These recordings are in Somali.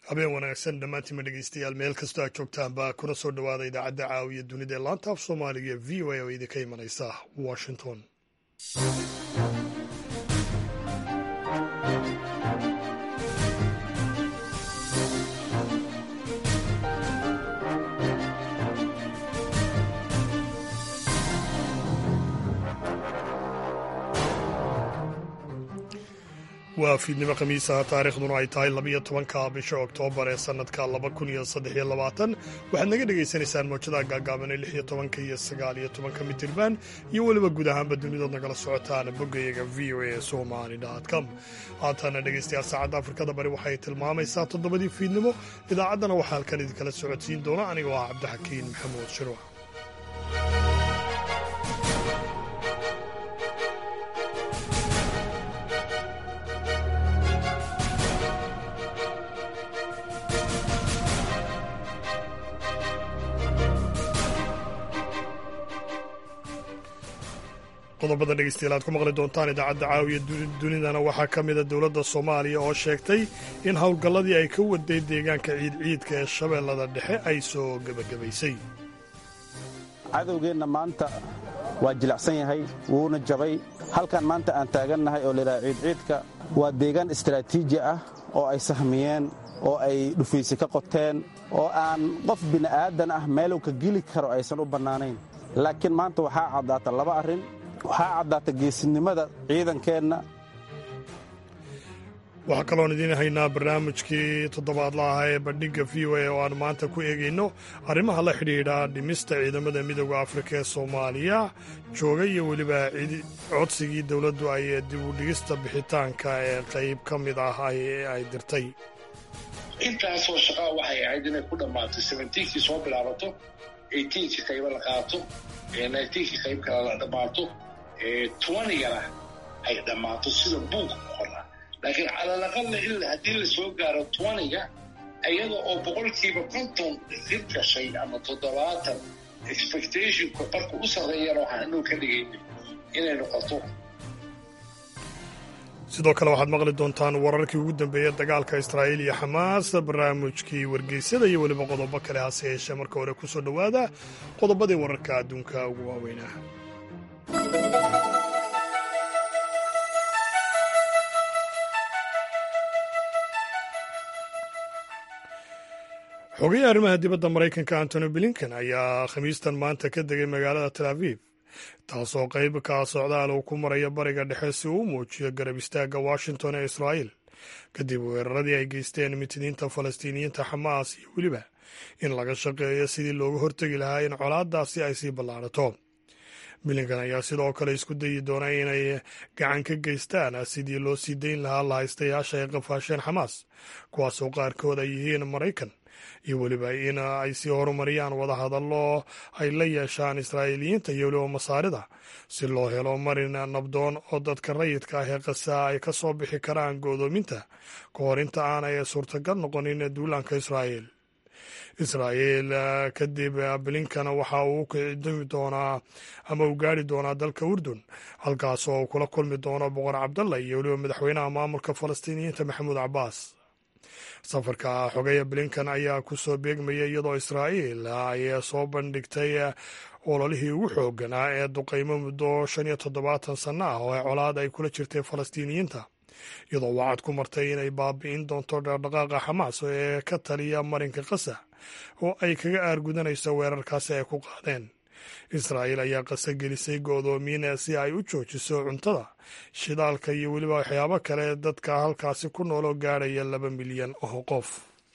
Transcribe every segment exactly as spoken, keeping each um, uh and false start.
habeen wanaagsan dhammaantiinma dhegeystayaal meel kastoo aad joogtaanba kuna soo dhowaada idaacadda caawiya dunida ee laanta af soomaaliga ee v o a oo idinka imanaysa washington. waa fiidnimo khamiisaha taariikhduna ay tahay labiyo tobanka bisha oktoobar ee sannadka laba kun iyo saddex iyo labaatan waxaad naga dhegaysanaysaan mawjadaha gaagaaban ee lix iyo tobanka iyo sagaal iyo tobanka mitirban iyo weliba guud ahaanba dunidood nagala socotaan boggayaga v o a somali com. haatana dhegaystayaal saacadda afrikada bari waxay tilmaamaysaa toddobadii fiidnimo. idaacaddana waxaa halkan idinkala socodsiin doona anigoo ah cabdixakiin maxamuud shirwac. qodobada dhegeystayaal aad ku maqli doontaan idaacadda caawiya dunidana waxaa ka mida dowladda soomaaliya oo sheegtay in howlgalladii ay ka waday deegaanka ciidciidka ee shabeellada dhexe ay soo gebagabaysay. cadowgeenna maanta waa jilicsan yahay wuuna jabay. halkan maanta aan taagannahay oo layidhaha ciidciidka waa deegaan istaraatiiji ah oo ay sahmiyeen oo ay dhufaysi ka qoteen oo aan qof bini'aadan ah meelow ka geli karo aysan u bannaanayn. laakiin maanta waxaa caddaata laba arrin. waxaa caddaata geesinimada ciidankeenna. waxaa kaloon idiin haynaa barnaamijkii toddobaadla ah ee bandhigga v o a oo aan maanta ku eegayno arrimaha la xidhiidha dhimista ciidamada midooda afrika ee soomaaliya jooga iyo weliba codsigii dowladdu ay dib u dhigista bixitaanka ee qayb ka mid ah ay dirtay. intaasoo shaqaa waxay ahayd inay ku dhammaato sebentiinkii soo bilaabato eighteenkii qaybo la qaato nineteenkii qayb kale la dhammaato twentygana ay dhammaato sida buuga ku qornaa. laakiin calalaqalla il haddii la soo gaaro twentyga iyada oo boqolkiiba konton dib gashay ama toddobaatan expectationka marka u sarreeyana waxaan inuu ka dhigayna inay noqoto. sidoo kale waxaad maqli doontaan wararkii ugu dambeeya dagaalka israa'iil iyo xamaas, barnaamijkii wargeysyada iyo weliba qodobo kale. hase yeeshee marka hore ku soo dhowaada qodobadii wararka adduunka ugu waaweynaa. xogayaha arrimaha dibadda maraykanka antony blinken ayaa khamiistan maanta ka degay magaalada tel aviv, taasoo qayb ka socdaal uu ku maraya bariga dhexe si uu u muujiyo garab istaagga washington ee israa'iil kadib weeraradii ay geysteen mitiniinta falastiiniyiinta xamaas iyo weliba in laga shaqeeyo sidii looga hortegi lahaa in colaaddaasi ay sii ballaarato. blinken ayaa sidoo kale isku dayi doona inay gacan ka geystaan sidii loo sii dayn lahaa lahaystayaasha ay qafaasheen xamaas, kuwaasoo qaarkood ay yihiin maraykan, iyo weliba in ay sii horumariyaan wadahadallo ay la yeeshaan israa'iiliyiinta iyo weliba masaarida si loo helo marin nabdoon oo dadka rayidka ah ee qasaa ay ka soo bixi karaan go'doominta ka hor inta aanay suurtagal noqonin duulaanka israa'iil. israa'iil kadib blinken waxa uu kicdumi doonaa ama uu gaari doonaa dalka urdun, halkaasoo uu kula kulmi doono boqor cabdalla iyo weliba madaxweynaha maamulka falastiiniyiinta maxamuud cabbaas. safarka xogeya blinken ayaa ku soo beegmaya iyadoo israa'iil ay soo bandhigtay ololihii ugu xoogganaa ee duqaymo muddo shan iyo toddobaatan sanno ah oo colaad ay kula jirtay falastiiniyiinta, iyadoo wacad ku martay inay baabi'in doonto dhaqdhaqaaqa xamaas ee ka taliya marinka qasa oo ay kaga aargudanayso weerarkaasi ay ku qaadeen. israa'iil ayaa qasa gelisay go'doomiin si ay u joojiso cuntada, shidaalka iyo weliba waxyaabo kale dadka halkaasi ku nooloo gaadhaya laba milyan oo qof.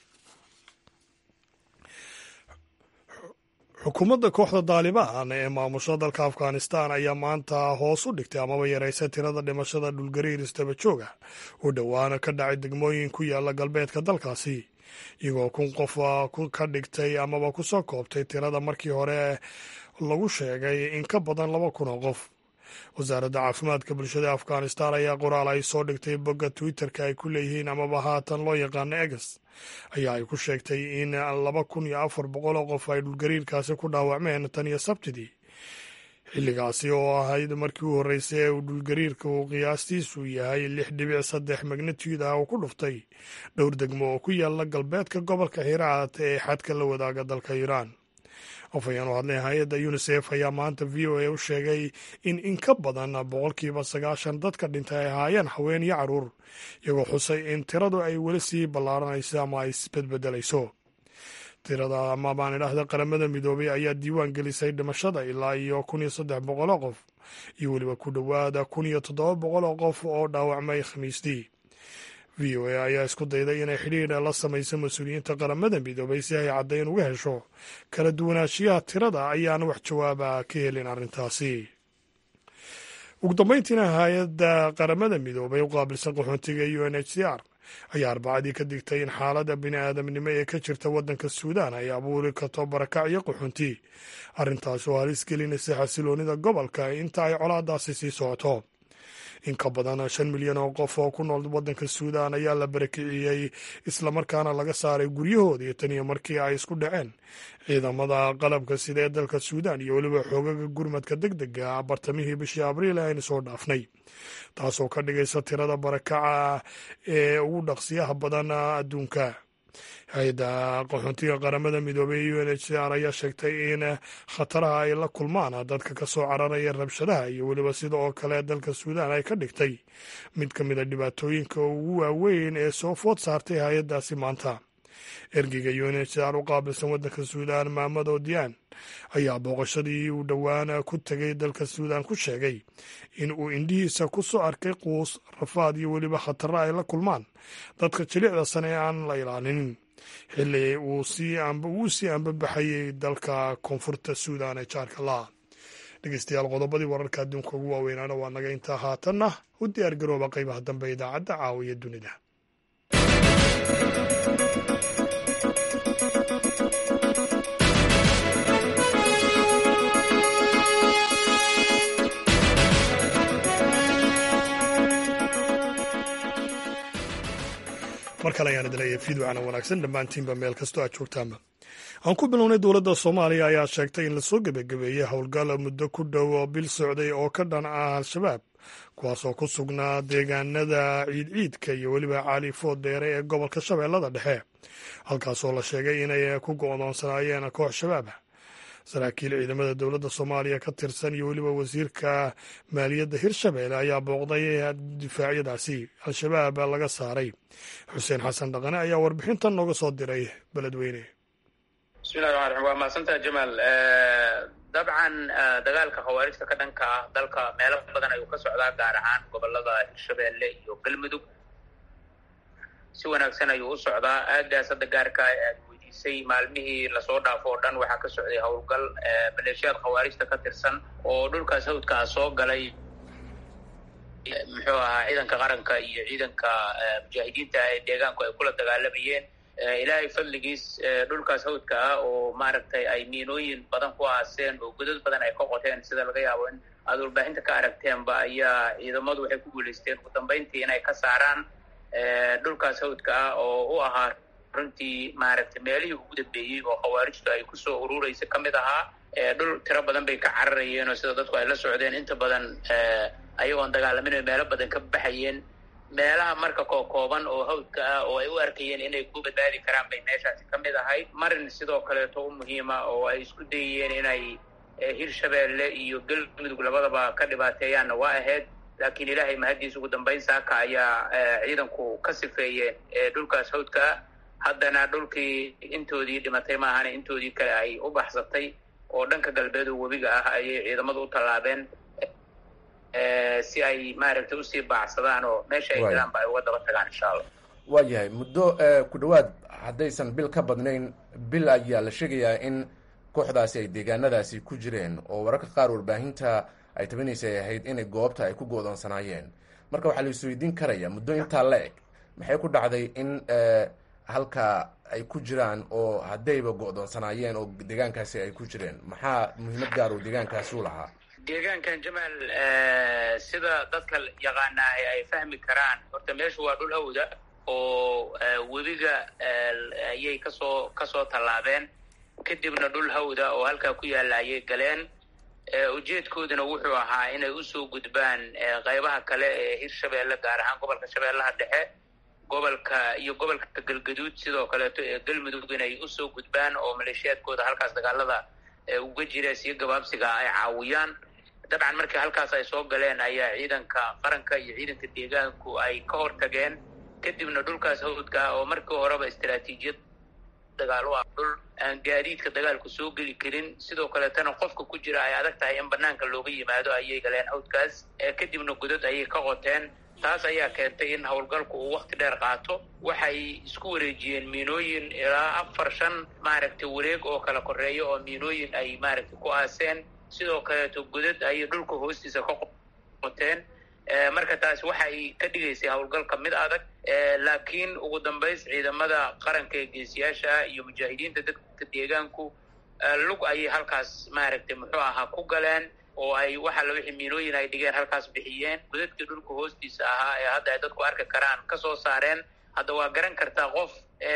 xukuumadda kooxda daalibaan ee maamusha dalka afghanistan ayaa maanta hoos u dhigtay amaba yaraysay tirada dhimashada dhulgariir istaba jooga oo dhowaana ka dhacay degmooyin ku yaala galbeedka dalkaasi, iyagoo kun qof ka dhigtay amaba ku soo koobtay tirada markii hore lagu sheegay in ka badan laba kun oo qof. wasaaradda caafimaadka bulshada ee afghanistan ayaa qoraal ay soo dhigtay bogga twitter-ka ay ku leeyihiin amaba haatan loo yaqaano egas ayaa ay ku sheegtay in laba kun iyo afar boqol oo qof ay dhulgariirkaasi ku dhaawacmeen tan iyo sabtidii, xilligaasi oo ahayd markii u horreysay ee uu dhulgariirka uu qiyaastiisu yahay lix dhibic saddex magnitude ah oo ku dhuftay dhowr degmo oo ku yaala galbeedka gobolka hiraat ee xadka la wadaaga dalka iiraan. afhayeen u hadlay hay-adda unisef ayaa maanta v o a u sheegay in in ka badan boqolkiiba sagaashan dadka dhintay ay ahaayeen haween iyo carruur, iyagoo xusay in tiradu ay weli sii ballaaranayso ama ay isbedbedelayso. tirada ama baan idhaahda qaramada midoobay ayaa diiwaan gelisay dhimashada ilaa iyo kun iyo saddex boqol oo qof iyo weliba ku dhowaada kun iyo toddoba boqol oo qof oo dhaawacmay khamiistii. v o a ayaa isku dayday inay xidhiidha la samayso mas-uuliyiinta qaramada midoobay si ay caddayn uga hesho kala duwanaanshiyaha tirada ayaana wax jawaaba ka helin arrintaasi. ugu dambayntiina hay-adda qaramada midoobay u qaabilsan qaxoontiga u n h c r ayaa arbacadii ka digtay in xaaladda bini aadamnimo ee ka jirta waddanka suudaan ay abuuri karto barakac iyo qaxoonti, arrintaas oo halis gelinaysa xasiloonida gobolka inta ay colaadaasi sii socoto. in ka badan shan milyan oo qof oo ku nool waddanka suudaan ayaa la barakiciyey islamarkaana laga saaray guryahoodii iyo tan iyo markii ay isku dhaceen ciidamada qalabka sida ee dalka suudaan iyo weliba xoogaga gurmadka deg dega ah bartamihii bishii abriil aynu soo dhaafnay, taasoo ka dhigaysa tirada barakaca ee ugu dhaqsiyaha badan adduunka. hay-adda qaxoontiga qaramada midoobey u n h c r ayaa sheegtay in khataraha ay la kulmaan dadka ka soo cararaya rabshadaha iyo weliba sida oo kale dalka suudaan ay ka dhigtay mid ka mid a dhibaatooyinka ugu waaweyn ee soo food saartay hay-addaasi maanta. ergeyga u n h c r u qaabilsan waddanka suudaan maamado diaan ayaa booqashadii uu dhowaan ku tegay dalka suudaan ku sheegay in uu indhihiisa ku soo arkay quus, rafaad iyo weliba khataro ay la kulmaan dadka jilicda sane ee aan la ilaalinin xilli uu sii ambabaxayay dalka koonfurta suudaan ee jaarka laha. dhegeystayaal, qodobadii wararka adduunka ugu waaweynaana waa naga intaa. haatanna u diyaar garooba qaybaha dambe idaacadda caawiya dunida. mar kale ayaan idin leeyahay fiidwacana wanaagsan dhammaantiinba meel kastoo aad joogtaanba. aan ku bilownay dowladda soomaaliya ayaa sheegtay in lasoo gebagabeeyey howlgal muddo ku dhow oo bil socday oo ka dhan ah al-shabaab, kuwaasoo ku sugnaa deegaanada ciidciidka iyo weliba caalifood dheere ee gobolka shabeellada dhexe, halkaasoo la sheegay inay ku go'doonsanaayeen koox shabaab ah. saraakiil ciidamada dowladda soomaaliya ka tirsan iyo weliba wasiirka maaliyadda hirshabeelle ayaa booqday difaacyadaasi al-shabaab laga saaray. xuseen xasan dhaqane ayaa warbixintan nooga soo diray beledweyne. bismillahi raxmaan raxiim. waa mahadsantaha jamaal. dabcan dagaalka khawaarijta ka dhanka ah dalka meelo badan ayuu ka socdaa, gaar ahaan gobolada hirshabeelle iyo galmudug. si wanaagsan ayuu u socdaa. aagaas hadda gaarka aad weydiisay maalmihii lasoo dhaafo oo dhan waxaa ka socday howlgal maleeshiyaad khawaarijta ka tirsan oo dhulkaas hawdka ah soo galay, muxuu ahaa ciidanka qaranka iyo ciidanka mujaahidiinta ee deegaanku ay kula dagaalamayeen. ilaahay fadligiis dhulkaas hawdka ah oo maaragtay ay miinooyin badan ku aaseen oo godad badan ay ka qoteen, sida laga yaabo in aad warbaahinta ka aragteenba, ayaa ciidamadu waxay ku guulaysteen ugu dambayntii inay ka saaraan dhulkaas hawdka ah oo u ahaa runtii maaragtay meelihii ugu dambeeyey oo khawaarijtu ay kusoo ururaysa ka mid ahaa. dhul tiro badan bay ka cararayeen oo sida dadku ay la socdeen inta badan ayagoon dagaalamin oo meelo badan ka baxayeen. meelaha marka kookooban oo hawdka ah oo ay u arkayeen inay ku badbaadi karaan bay meeshaasi ka mid ahayd. marin sidoo kaleeto u muhiima oo ay isku dayayeen inay hirshabeelle iyo galmudug labadaba ka dhibaateeyaanna waa ahayd, laakiin ilaahay mahadiis ugu dambayn saaka ayaa ciidanku ka sifeeyeen dhulkaas hawdka ah. haddana dhulkii intoodii dhimatay maahane intoodii kale ay u baxsatay oo dhanka galbeed oo webiga ah ayay ciidamadu u tallaabeen si ay maaragtay usii baacsadaan oo meesha ay jiraanba ay uga daba tagaan insha allah. waa yahay muddo ku dhowaad haddaysan bil ka badnayn bil ayaa la sheegayaa in kooxdaasi ay deegaanadaasi ku jireen oo wararka qaar warbaahinta ay tabinaysa ay ahayd inay goobta ay ku go'doonsanaayeen. marka waxaa la isweydiin karaya muddo intaa la eg maxay ku dhacday in halka ay ku jiraan oo haddayba go'doonsanaayeen oo deegaankaasi ay ku jireen? maxaa muhiimad gaar oo deegaankaasi u lahaa? deegaankan jamaal sida dadka yaqaanaa ay fahmi karaan, horta meeshu waa dhul hawda oo webiga ayay kasoo kasoo tallaabeen, kadibna dhul hawda oo halkaa ku yaalla ayay galeen. ujeedkooduna wuxuu ahaa inay usoo gudbaan qaybaha kale ee hirshabeelle gaar ahaan gobolka shabeellaha dhexe gobolka iyo gobolka galgaduud sidoo kaleeto ee galmudug inay usoo gudbaan oo maleeshiyaadkooda halkaas dagaalada uga jira siyo gabaabsiga ay caawiyaan. dabcan markii halkaas ay soo galeen ayaa ciidanka qaranka iyo ciidanka deegaanku ay ka hortageen, kadibna dhulkaas hawdka oo markii horeba istaraatiijiyad dagaal u ah dhul aan gaadiidka dagaalku soo geli karin sidoo kaleetana qofka ku jira ay adag tahay in banaanka looga yimaado ayay galeen hawdkaas, kadibna godad ayay ka qoteen. taas ayaa keentay in howlgalku uu waqti dheer qaato. waxay isku wareejiyeen miinooyin ilaa afar shan maaragtay wareeg oo kala koreeya oo miinooyin ay maaragtay ku aaseen, sidoo kaleeto godad ayay dhulka hoostiisa ka qoteen. marka taas waxay ka dhigaysay howlgalka mid adag, laakiin ugu dambays ciidamada qaranka ee geesiyaasha iyo mujaahidiinta dadka deegaanku lug ayay halkaas maaragtay muxuu ahaa ku galeen oo ay waxa la wixii miinooyin ay dhigeen halkaas bixiyeen, godadkii dhulka hoostiisa ahaa ee hadda ay dadku arki karaan ka soo saareen. hadda waa garan kartaa qof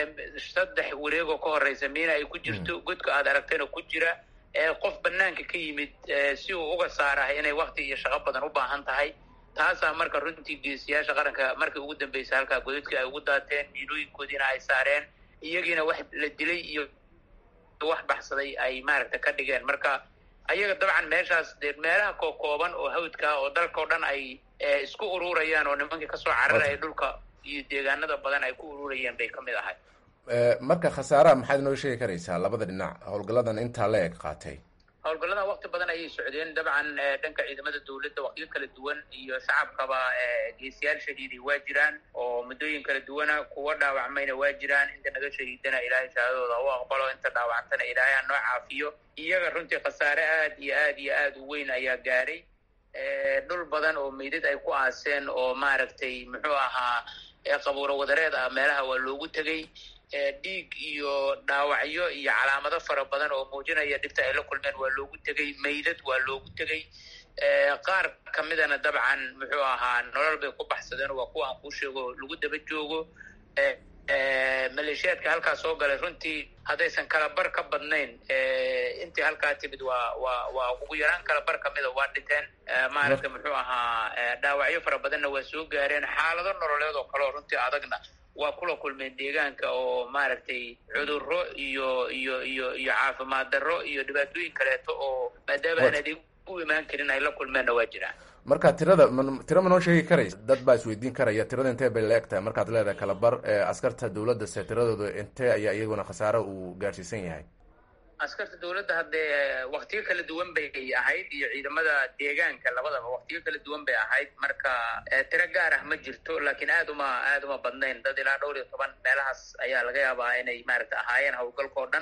saddex wareegoo ka horeysa miina ay ku jirto, godka aad aragtayna ku jira, qof banaanka ka yimid si uu uga saarahay inay wakti iyo shaqo badan u baahan tahay. taasaa marka runtii geesiyaasha qaranka markii ugu dambeysay halkaa godadkii ay ugu daateen, miinooyinkoodiina ay saareen, iyagiina wax la dilay iyo wax baxsaday ay maaragta ka dhigeen. marka ayaga dabcan meeshaas dee meelaha kookooban oo hawdka oo dalka oo dhan ay isku ururayaan oo nimankii kasoo cararaya dhulka iyo deegaanada badan ay ku ururayeen bay ka mid ahay. marka khasaaraha maxaad inoo sheegi karaysaa labada dhinac howlgalladan intaa la eg qaatay? howlgalladan waqti badan ayay socdeen. dabcan dhanka ciidamada dawladda waqtiyo kala duwan iyo shacabkaba geesiyaal shahiiday waa jiraan oo muddooyin kala duwana, kuwa dhaawacmayna waa jiraan. inta naga shahiidana ilaahay shahaadadooda u aqbalo, inta dhaawacantana ilaahay ha noo caafiyo. iyaga runtii khasaare aad iyo aad iyo aad u weyn ayaa gaaray. dhul badan oo meydad ay ku aaseen oo maaragtay muxuu ahaa qabuuro wadareed ah meelaha waa loogu tegey. dhiig iyo dhaawacyo iyo calaamado fara badan oo muujinaya dhibta ay la kulmeen waa loogu tegey, meydad waa loogu tegey. qaar kamidana dabcan muxuu ahaa nolol bay ku baxsadeen, waa kuwa aan kuu sheego lagu daba joogo. maleeshiyaadka halkaa soo galay runtii haddaysan kala bar ka badnayn intii halkaa timid waa waa waa ugu yaraan kala bar kamida waa dhinteen. maaragtay muxuu ahaa dhaawacyo fara badanna waa soo gaareen. xaalado nololeed oo kaleo runtii adagna waa kula kulmeen deegaanka oo maaragtay cudurro iyo iyo iyo iyo caafimaad darro iyo dhibaatooyin kaleeto oo maadaama aan adeeg u imaan karin ay la kulmeenna waa jiraan. marka tirada m tira ma noo sheegi karaysa? dad baa isweydiin karaya tirada intee bay la eg tahay markaad leedahay kala bar askarta dawladda se tiradooda intee ayaa iyaguna khasaare uu gaarsiisan yahay? askarta dawladda haddee waktiyo kala duwan bay ahayd iyo ciidamada deegaanka labadaba waktiyo kala duwan bay ahayd. marka tiro gaar ah ma jirto, laakiin aad uma aad uma badnayn. dad ilaa dhowr iyo toban meelahaas ayaa laga yaabaa inay maaragta ahaayeen howlgalka oo dhan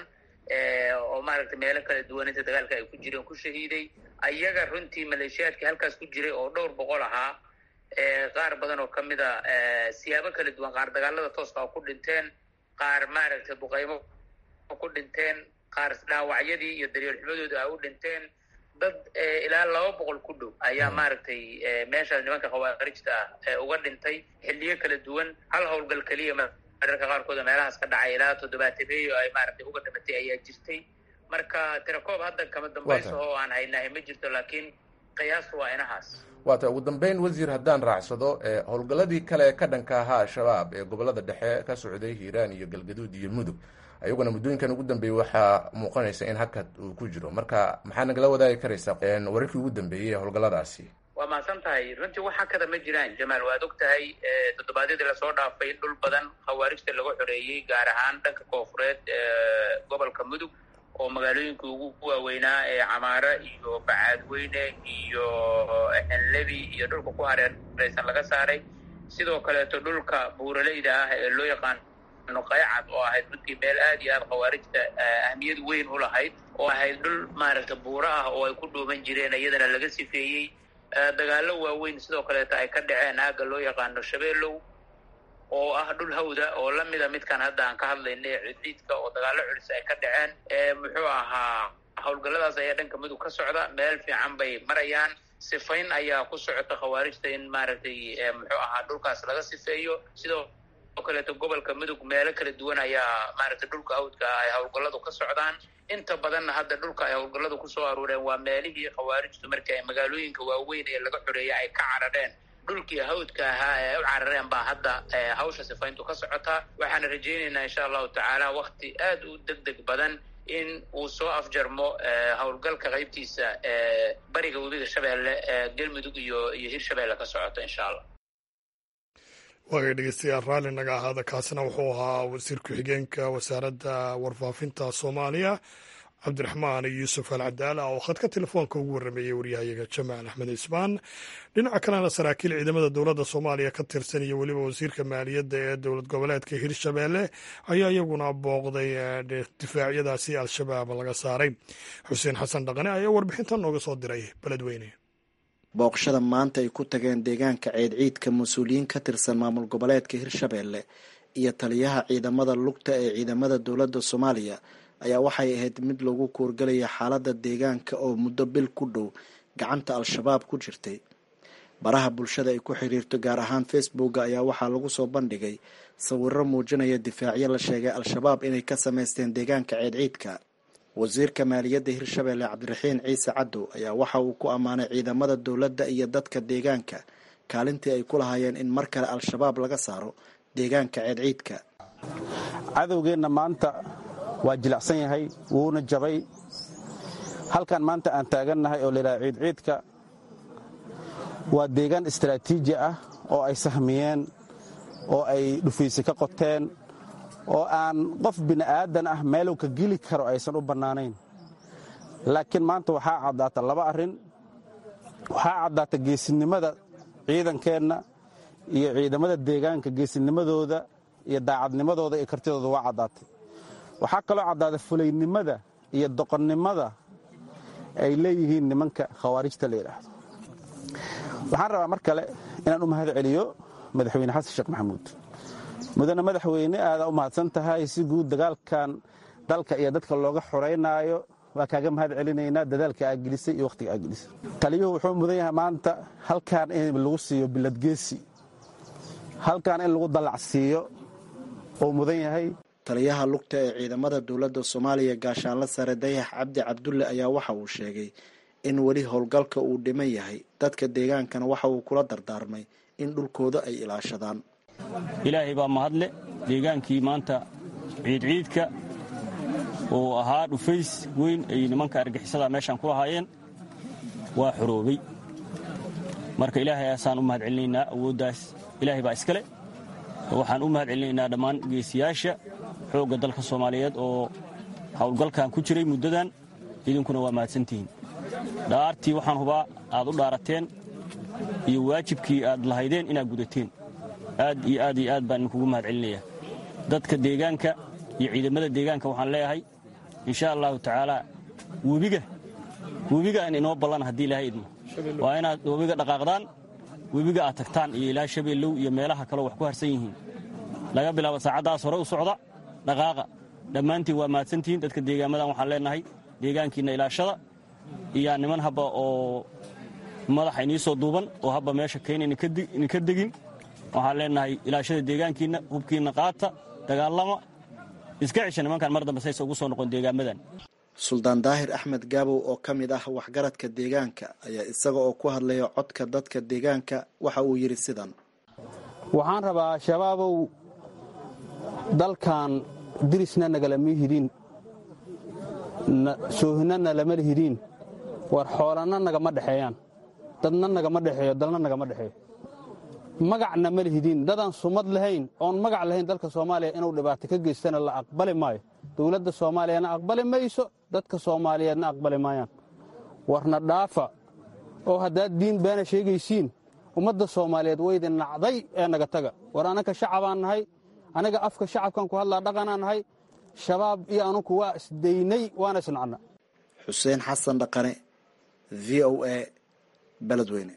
oo maaragtay meelo kala duwan inta dagaalka ay ku jireen ku shahiiday. ayaga runtii maleeshiyaadkii halkaas ku jiray oo dhowr boqol ahaa, qaar badan oo kamida siyaabo kala duwan, qaar dagaalada tooska a ku dhinteen, qaar maaragtay buqaymo ku dhinteen, qaar dhaawacyadii iyo daryeel xumadooda ay u dhinteen. dad ilaa laba boqol ku dhow ayaa maaragtay meeshaas nimanka khawaarijta ah uga dhintay xilliyo kala duwan. hal howlgal keliya mararka qaarkooda meelahaas ka dhacay ilaa toddobaatameeyo ay maaragtay uga dhimatay ayaa jirtay. marka tirakoob hadda kama dambayso oo aan haynahay ma jirto, laakiin qiyaastu waa inahaas. waata ugu dambeyn wasiir haddaan raacsado howlgalladii kale ka dhanka ahaa al-shabaab ee gobolada dhexe ka socday hiiraan iyo galgaduud iyo mudug, ayaguna muddooyinkan ugu dambeeyey waxaa muuqanaysa in hakad uu ku jiro. marka maxaa nagala wadaagi karaysaa wararkii ugu dambeeyey ee howlgalladaasi? waa mahadsan tahay. runtii wax hakada ma jiraan jamaal. waad og tahay toddobaadyadii lasoo dhaafay dhul badan khawaarijta laga xoreeyey, gaar ahaan dhanka koofureed gobolka mudug oo magaalooyinka ugu waaweynaa ee camaara iyo bacaadweyne iyo enlebi iyo dhulka ku hareeraysan laga saaray. sidoo kaleeto dhulka buuraleyda ah ee loo yaqaano qaycad oo ahayd runtii meel aad iyo aad khawaarijta ahmiyad weyn u lahayd, oo ahayd dhul maaragta buuro ah oo ay ku dhuuman jireen, iyadana laga sifeeyey. dagaallo waaweyn sidoo kaleeto ay ka dhaceen aagga loo yaqaano shabeelow oo ah dhul hawda oo lamida midkan hadda aan ka hadlayna ee cidliidka, oo dagaallo culus ay ka dhaceen. muxuu ahaa howlgalladaas ayaa dhanka mudug ka socda, meel fiican bay marayaan. sifayn ayaa ku socota khawaarijta in maaragtay muxuu ahaa dhulkaas laga sifeeyo. sidoo oo kaleeto gobolka mudug meelo kala duwan ayaa maaragtay dhulka hawdka ay howlgalladu ka socdaan. inta badanna hadda dhulka ay howlgalladu ku soo aruureen waa meelihii khawaarijtu markii ay magaalooyinka waaweyn ee laga xoreeyay ay ka carareen. dhulkii hawdka ahaa ee u carareen baa hadda hawsha sifayntu ka socotaa. waxaana rajaynaynaa insha allahu tacaala wakti aad u degdeg badan in uu soo afjarmo howlgalka qaybtiisa bariga webiga shabeelle galmudug iyo iyo hirshabeelle ka socota insha allah. waagay dhegeystayaal raalli naga ahaada kaasina wuxuu ahaa wasiir ku-xigeenka wasaaradda warfaafinta soomaaliya cabdiraxmaan yuusuf al cadaala oo khadka telefoonka ugu warrameeyey waryahayaga jamaal axmed ismaan. dhinaca kalena saraakiil ciidamada dowladda soomaaliya ka tirsan iyo weliba wasiirka maaliyadda ee dowlad goboleedka hirshabeelle ayaa iyaguna booqday difaacyadaasi al-shabaab laga saaray. xuseen xasan dhaqane ayaa warbixintan nooga soo diray beledweyne. booqashada maanta ay ku tageen deegaanka ceedciidka mas-uuliyiin ka tirsan maamul goboleedka hirshabeelle iyo taliyaha ciidamada lugta ee ciidamada dowladda soomaaliya ayaa waxay ahayd mid lagu kuurgalaya xaaladda deegaanka oo muddo bil ku dhow gacanta al-shabaab ku jirtay. baraha bulshada ay ku xiriirto gaar ahaan facebooka ayaa waxaa lagu soo bandhigay sawiro muujinaya difaacyo la sheegay al-shabaab inay ka samaysteen deegaanka ceedciidka. wasiirka maaliyadda hirshabeelle cabdiraxiin ciise cadow ayaa waxa uu ku ammaanay ciidamada dowladda iyo dadka deegaanka kaalintii ay ku lahaayeen in mar kale al-shabaab laga saaro deegaanka ceedciidka. cadowgeenna maanta waa jilicsan yahay, wuuna jabay. halkan maanta aan taagannahay oo layidhaha ciidciidka waa deegaan istaraatiiji ah oo ay sahmiyeen, oo ay dhufaysi ka qoteen, oo aan qof bini'aadan ah meeluu ka geli karo aysan u bannaanayn. laakiin maanta waxaa caddaata laba arrin. waxaa caddaata geesinimada ciidankeenna iyo ciidamada deegaanka geesinimadooda iyo daacadnimadooda iyo kartidooda waa caddaatay. waxaa kaloo caddaata fulaynimada iyo doqonnimada ay leeyihiin nimanka khawaarijta la yidhaahdo. waxaan rabaa mar kale inaan u mahad celiyo madaxweyne xasan sheekh maxamuud. mudane madaxweyne aadaa u mahadsan tahay. si guud dagaalkan dalka iyo dadka looga xoraynaayo waa kaaga mahad celinaynaa dadaalka aad gelisay iyo wakhtiga aad gelisay. taliyuhu wuxuu mudan yahay maanta halkan in lagu siiyo biladgeesi, halkan in lagu dallacsiiyo oo mudan yahay. taliyaha lugta ee ciidamada dowladda soomaaliya gaashaanla sare dayax cabdi cabdulle ayaa waxa uu sheegay in weli howlgalka uu dhiman yahay. dadka deegaankana waxa uu kula dardaarmay in dhulkooda ay ilaashadaan. ilaahay baa mahadle. deegaankii maanta ciidciidka oo ahaa dhufays weyn ay nimanka argixisada meeshaan ku lahaayeen waa xoroobay. marka ilaahay aasaan u mahad celinaynaa. awooddaas ilaahay baa iskale. waxaan u mahad celinaynaa dhammaan geesiyaasha xoogga dalka soomaaliyeed oo howlgalkan ku jiray muddadan. idinkuna waa mahadsantihiin. dhaartii waxaan hubaa aad u dhaarateen iyo waajibkii aad lahaydeen inaad gudateen. aad iyo aad iyo aad baan idinkugu mahad celinayaa. dadka deegaanka iyo ciidamada deegaanka waxaan leeyahay insha allahu tacaala webiga webiga aan inoo ballan haddii ilaahay idmo waa inaad webiga dhaqaaqdaan, webiga aad tagtaan iyo ilaa shabeellow iyo meelaha kaleo wax ku harsan yihiin. laga bilaabo saacaddaas hore u socda dhaqaaqa. dhammaantiin waa mahadsantihiin. dadka deegaamadan waxaan leenahay deegaankiinna ilaashada. iyaa niman habba oo madaxa inii soo duuban oo habba meesha kayna idinka degin. waxaan leenahay ilaashada deegaankiinna, hubkiinna qaata, dagaalama, iska cesha nimankan mar dambe saysa ugu soo noqon deegaamadan. suldaan daahir axmed gaabow oo ka mid ah waxgaradka deegaanka ayaa isaga oo ku hadlaya codka dadka deegaanka waxa uu yidhi sidan. waxaan rabaa shabaabow dalkan dirisna nagalama hidin, soohinana lama hidin, war xoolana nagama dhexeeyaan, dadna nagama dhexeeyo, dalna nagama dhexeeyo, magacna ma lihidin. dadaan sumad lahayn oon magac lahayn dalka soomaaliya inuu dhibaato ka geystana la aqbali maayo. dowladda soomaaliyana aqbali mayso, dadka soomaaliyeedna aqbali maayaan. warna dhaafa oo haddaad diin beena sheegaysiin ummadda soomaaliyeed waydin nacday ee naga taga. war anaka shacabaan nahay, anaga afka shacabkan ku hadlaa dhaqanaan nahay. shabaab iyo anugu waa isdaynay waana isnacna. xuseen xasan dhaqane, v o a, beledweyne.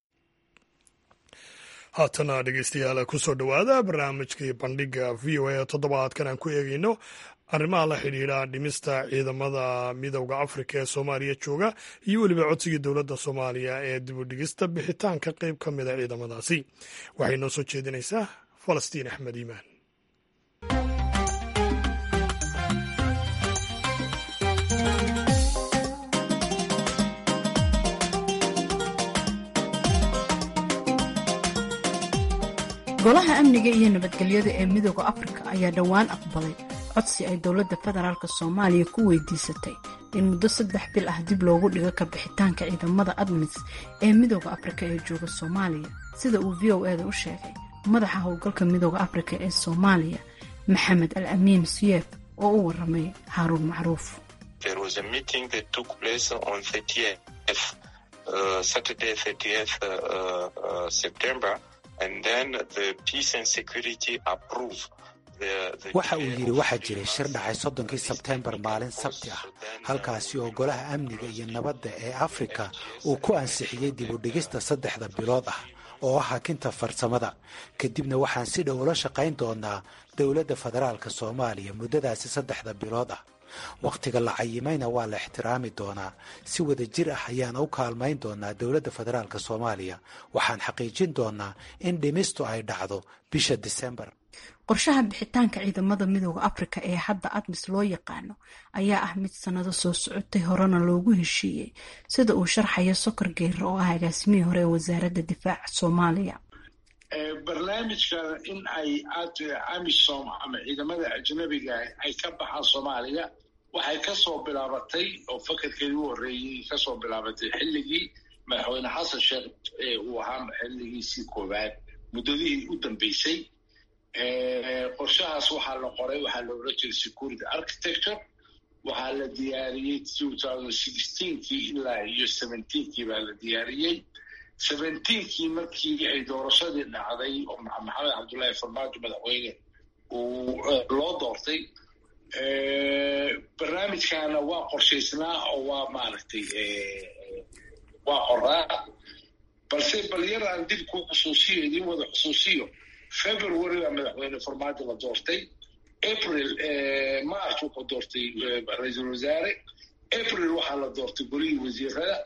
haatana dhegeystayaal ku soo dhowaada barnaamijkii bandhiga v o a toddobaadkan aan ku eegeyno arrimaha la xidhiidha dhimista ciidamada midowda afrika ee soomaaliya jooga iyo weliba codsigii dowladda soomaaliya ee dibudhigista bixitaanka qayb ka mida ciidamadaasi. waxay noo soo jeedinaysaa falastiin axmed iimaan. golaha amniga iyo nabadgelyada ee midooda afrika ayaa dhowaan aqbalay codsi ay dowladda federaalk soomaaliya ku weydiisatay in muddo saddex bil ah dib loogu dhigo ka bixitaanka ciidamada admis ee midooda afrika ee jooga soomaaliya sida uu v o eda u sheegay madaxa howlgalka midooda afrika ee soomaaliya maxamed al amiin siyeef oo u waramay haaruun macruuf. waxa uu yidhi waxaa jiray shir dhacay soddonkii sebteembar maalin sabti ah halkaasi oo golaha amniga iyo nabadda ee afrika uu ku ansixiyey dib u dhigista saddexda bilood ah oo ah hakinta farsamada kadibna waxaan si dhow ula shaqayn doonaa dowladda federaalka soomaaliya muddadaasi saddexda bilood ah wakhtiga la cayimayna waa la ixtiraami doonaa si wada jir ah ayaan u kaalmayn doonaa dowladda federaalka soomaaliya waxaan xaqiijin doonaa in dhimistu ay dhacdo bisha disembar. qorshaha bixitaanka ciidamada midooda afrika ee hadda admis loo yaqaano ayaa ah mid sanado soo socotay horena loogu heshiiyey sida uu sharxayo sokor geere oo ah agaasimihii hore ee wasaaradda difaaca soomaaliya. barnaamijkan in ay amisom ama ciidamada ajnabiga ay ka baxaan soomaaliya waxay kasoo bilaabatay oo fakarkeedii u horeeyey kasoo bilaabatay xilligii madaxweyne xasan sheekh ee uu ahaa xilligiisii koowaad muddadihii u dambeysay. qorshahaas waxaa la qoray waxaa la oran jiray security architecture waxaa la diyaariyey kii ilaa iyo kii baa la diyaariyey. kii markii ay doorashadii dhacday oo maxamed cabdullaahi farmaajo madaxweyne uu loo doortay barnaamijkaana waa qorshaysnaa oo waa maaragtay waa qoraa balse bal yar aan dib ku xusuusiyo idiin wada xusuusiyo february baa madaxweyne farmaajo la doortay. april march wuxuu doortay ra-iisul wasaare. april waxaa la doortay golihii wasiirada.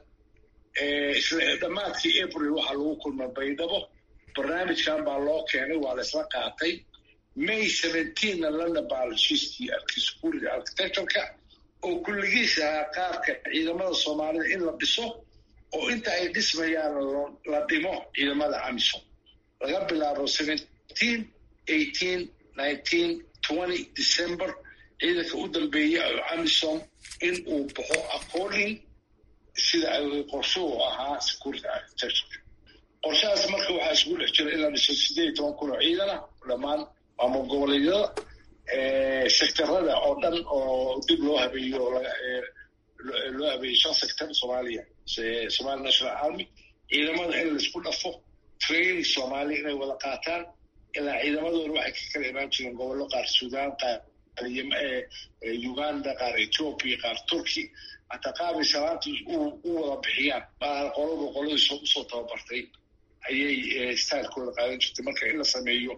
dhammaadkii april waxaa lagu kulmay baydhabo barnaamijkan baa loo keenay waa la isla qaatay. may na lana baalshiiskii security architectureka oo kulligiis ahaa qaabka ciidamada soomaalida in la dhiso oo inta ay dhismayaan la dhimo ciidamada amisom laga bilaabo december ciidanka u dambeeya amisom in uu baxo according sida ay qorshuhu ahaa security architecture. qorshahaas marka waxaa isugu dhex jira in la dhiso sideed iyo toban kun oo ciidan ah dhammaan maamul goboleedyada sektarada oo dhan oo dib loo habeeyo loo habeeyey shan sector soomaaliya somali national army ciidamada in laisku dhafo training soomaaliya inay wada qaataan ilaa ciidamadooda waxay ka kala imaan jireen gobollo qaar suudaan qaar uganda qaar ethiopia qaar turkey hataa qaabay salaantii u wada bixiyaan qoladu qoladii usoo tababartay ayay staalkooda qaadan jirtay marka in la sameeyo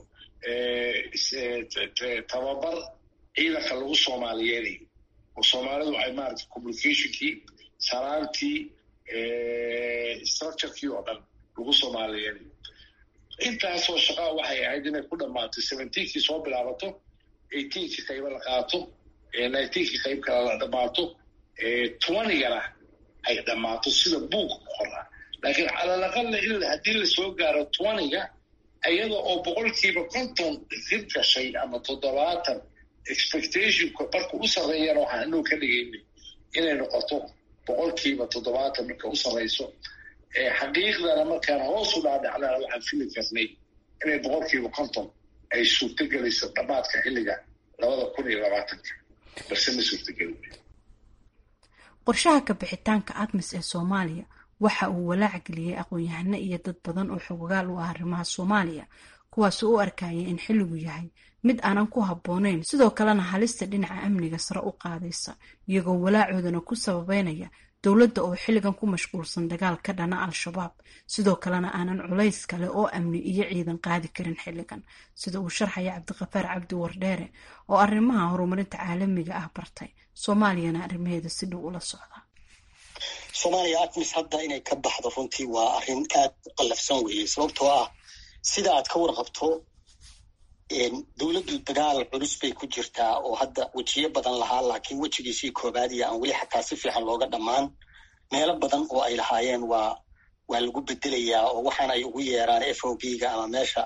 tababar ciidanka lagu soomaaliyeedayo oo soomaalidu ay maaragtay communicationkii salaantii structurekii oo dhan lagu soomaaliyeedayo. intaasoo shaqaa waxay ahayd inay ku dhammaatay seventeenkii soo bilaabato eighteenkii qayba la qaato nineteenkii qayb kale la dhammaato twentygana ay dhammaato sida buugka ku qoraa laakiin calalaqalla in haddii lasoo gaaro twentyga iyada oo boqolkiiba konton dib gashay ama toddobaatan expectationka marka u sarreeyana waxaan inuu ka dhigaynay inay noqoto boqolkiiba toddobaatan marka u sarreyso. xaqiiqdana markaan hoos u dhaadhacnana waxaan fili karnay inay boqolkiiba konton ay suurtogelayso dhammaadka xilliga labada kun iyo labaatanka balse ma suurtogeli. qorshaha ka bixitaanka admis ee soomaaliya waxa uu walaac geliyey aqoon-yahano iyo dad badan oo xogogaal u ah arrimaha soomaaliya kuwaasoo u arkayay in xilligu yahay mid aanan ku habboonayn sidoo kalena halista dhinaca amniga sare u qaadaysa iyagoo walaacoodana ku sababeynaya dowladda oo xilligan ku mashquulsan dagaal ka dhana al-shabaab sidoo kalena aanan culays kale oo amni iyo ciidan qaadi karin xilligan sida uu sharxaya cabdiqafaar cabdi wardheere oo arrimaha horumarinta caalamiga ah bartay soomaaliyana arrimaheeda si dhow ula socda. soomaaliya admis hadda inay ka baxdo runtii waa arrin aad u qallafsan weeye sababtoo ah sida aad ka warqabto dowladdu dagaal culus bay ku jirtaa oo hadda wejiyo badan lahaa laakiin wejigiisii koobaad iyo aan weli xataa si fiican looga dhammaan meelo badan oo ay lahaayeen waa waa lagu bedelayaa oo waxaan ay ugu yeeraan f o b ga ama meesha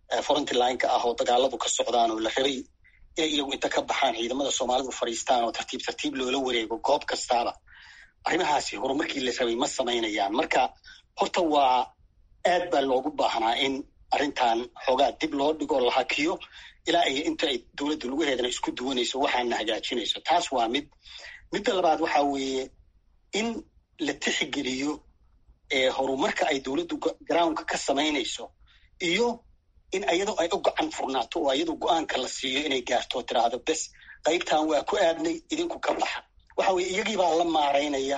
frontline-ka ah oo dagaaladu ka socdaan oo la rabay inay iyagu inta ka baxaan ciidamada soomaalidu fadhiistaan oo tartiib tartiib loola wareego goob kastaaba arrimahaasi horumarkii la rabay ma samaynayaan. marka horta waa aad baa loogu baahnaa in arrintan xoogaa dib loo dhigo la hakiyo ilaa iyo inta ay dowladda lugaheedana isku duwanayso waxaana hagaajinayso. taas waa mid. midda labaad waxaa weeye in la tixgeliyo horumarka ay dowladdu groundka ka samaynayso iyo in ayadoo ay u gacan furnaato oo ayadoo go-aanka la siiyo inay gaarto tiraahdo bes qaybtan waa ku aadnay idinku ka baxa. waxa weye iyagii baa la maaraynaya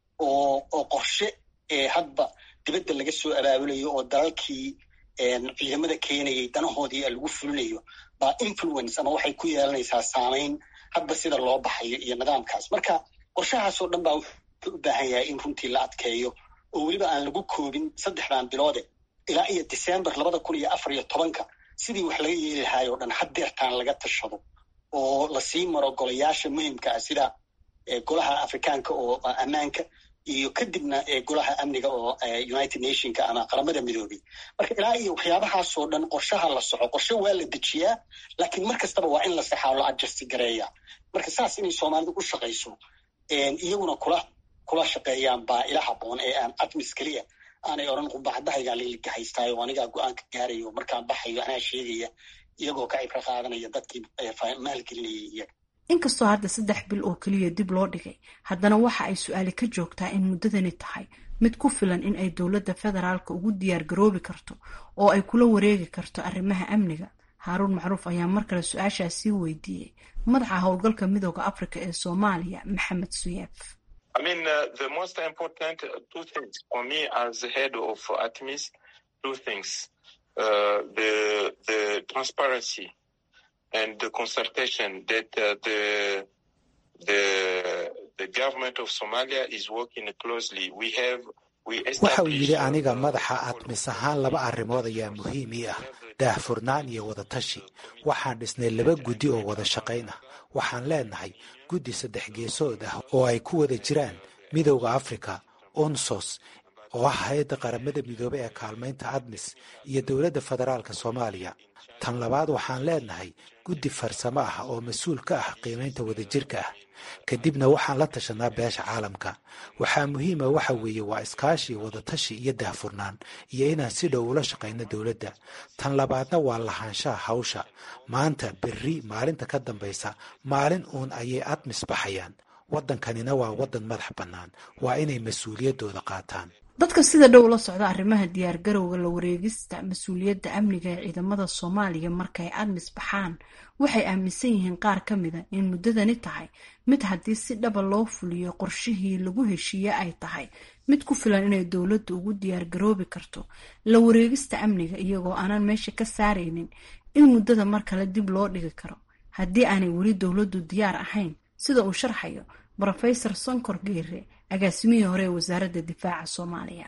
oo oo qorshe hadba dibadda laga soo abaabulayo oo dalalkii ciidamada keenayay danahoodii lagu fulinayo baa influence ama waxay ku yeelanaysaa saamayn hadba sida loo baxayo iyo nidaamkaas. marka qorshahaasoo dhan baa wuxuu u baahan yahay in runtii la adkeeyo oo weliba aan lagu koobin saddexdan biloode ilaa iyo december labada kun iyo afar iyo tobanka sidii wax laga yeeli lahaay oo dhan haddeertaan laga tashado oo lasii maro golayaasha muhimka ah sida golaha afrikaanka oo ammaanka iyo kadibna golaha amniga oo united nationka ama qaramada midoobay. marka ilaa iyo waxyaabahaasoo dhan qorshaha la soco. qorshe waa la dejiyaa laakiin mar kastaba waa in la saxaa la adjasti gareeya. marka saas inay soomaalidu u shaqayso iyaguna kula kula shaqeeyaan baa ila haboon ee aan admis keliya aanay oran qumbacadahaygaa laligahaystaayo anigaa go-aanka gaarayo markaan baxayo anaa sheegaya iyagoo ka cibro qaadanaya dadkii maalgelinayay iyaga. inkastoo hadda saddex bil oo keliya dib loo dhigay haddana waxa ay su-aali ka joogtaa in muddadani tahay mid ku filan in ay dowladda federaalka ugu diyaar garoobi karto oo ay kula wareegi karto arrimaha amniga. haaruun macruuf ayaa mar kale su-aashaas sii weydiiyey madaxa howlgalka midooda africa ee soomaaliya maxamed suyeef. I mean, uh, the most important two things for me as the head of ATMIS, two things, uh, the the transparency and the consultation that uh, the the the government of Somalia is working closely. We have we waxa uu yidhi aniga madaxa ATMIS ahaan laba arrimood ayaa muhiim ii ah daahfurnaan iyo wada tashi. waxaan dhisnay laba guddi oo wada shaqayn ah. waxaan leenahay guddi saddex geesood ah oo ay ku wada jiraan midowda africa onsos oo ah hay-adda qaramada midoobey ee kaalmaynta ATMIS iyo dowladda federaalka soomaaliya. tan labaad waxaan leenahay guddi farsamo ah oo mas-uul ka ah qiimaynta wadajirka ah. kadibna waxaan la tashanaa beesha caalamka. waxaa muhiima waxa weeye waa iskaashi wadatashi iyo daahfurnaan iyo inaan si dhow ula shaqayno dowladda. tan labaadna waa lahaanshaha hawsha. maanta berri maalinta ka dambaysa maalin uun ayay ATMIS baxayaan. waddankanina waa waddan madax bannaan. waa inay mas-uuliyaddooda qaataan. dadka sida dhow la socda arrimaha diyaargarowga la wareegista mas-uuliyadda amniga ee ciidamada soomaaliya markay ATMIS baxaan waxay aaminsan yihiin qaar ka mida in muddadani tahay mid haddii si dhaba loo fuliyo qorshihii lagu heshiiye ay tahay mid ku filan inay dowladdu ugu diyaargaroobi karto la wareegista amniga iyagoo aanan meesha ka saaraynin in muddada mar kale dib loo dhigi karo haddii aanay weli dowladdu diyaar ahayn sida uu sharxayo brofesor sonkor geere agaasimihii hore ee wasaaradda difaaca soomaaliya.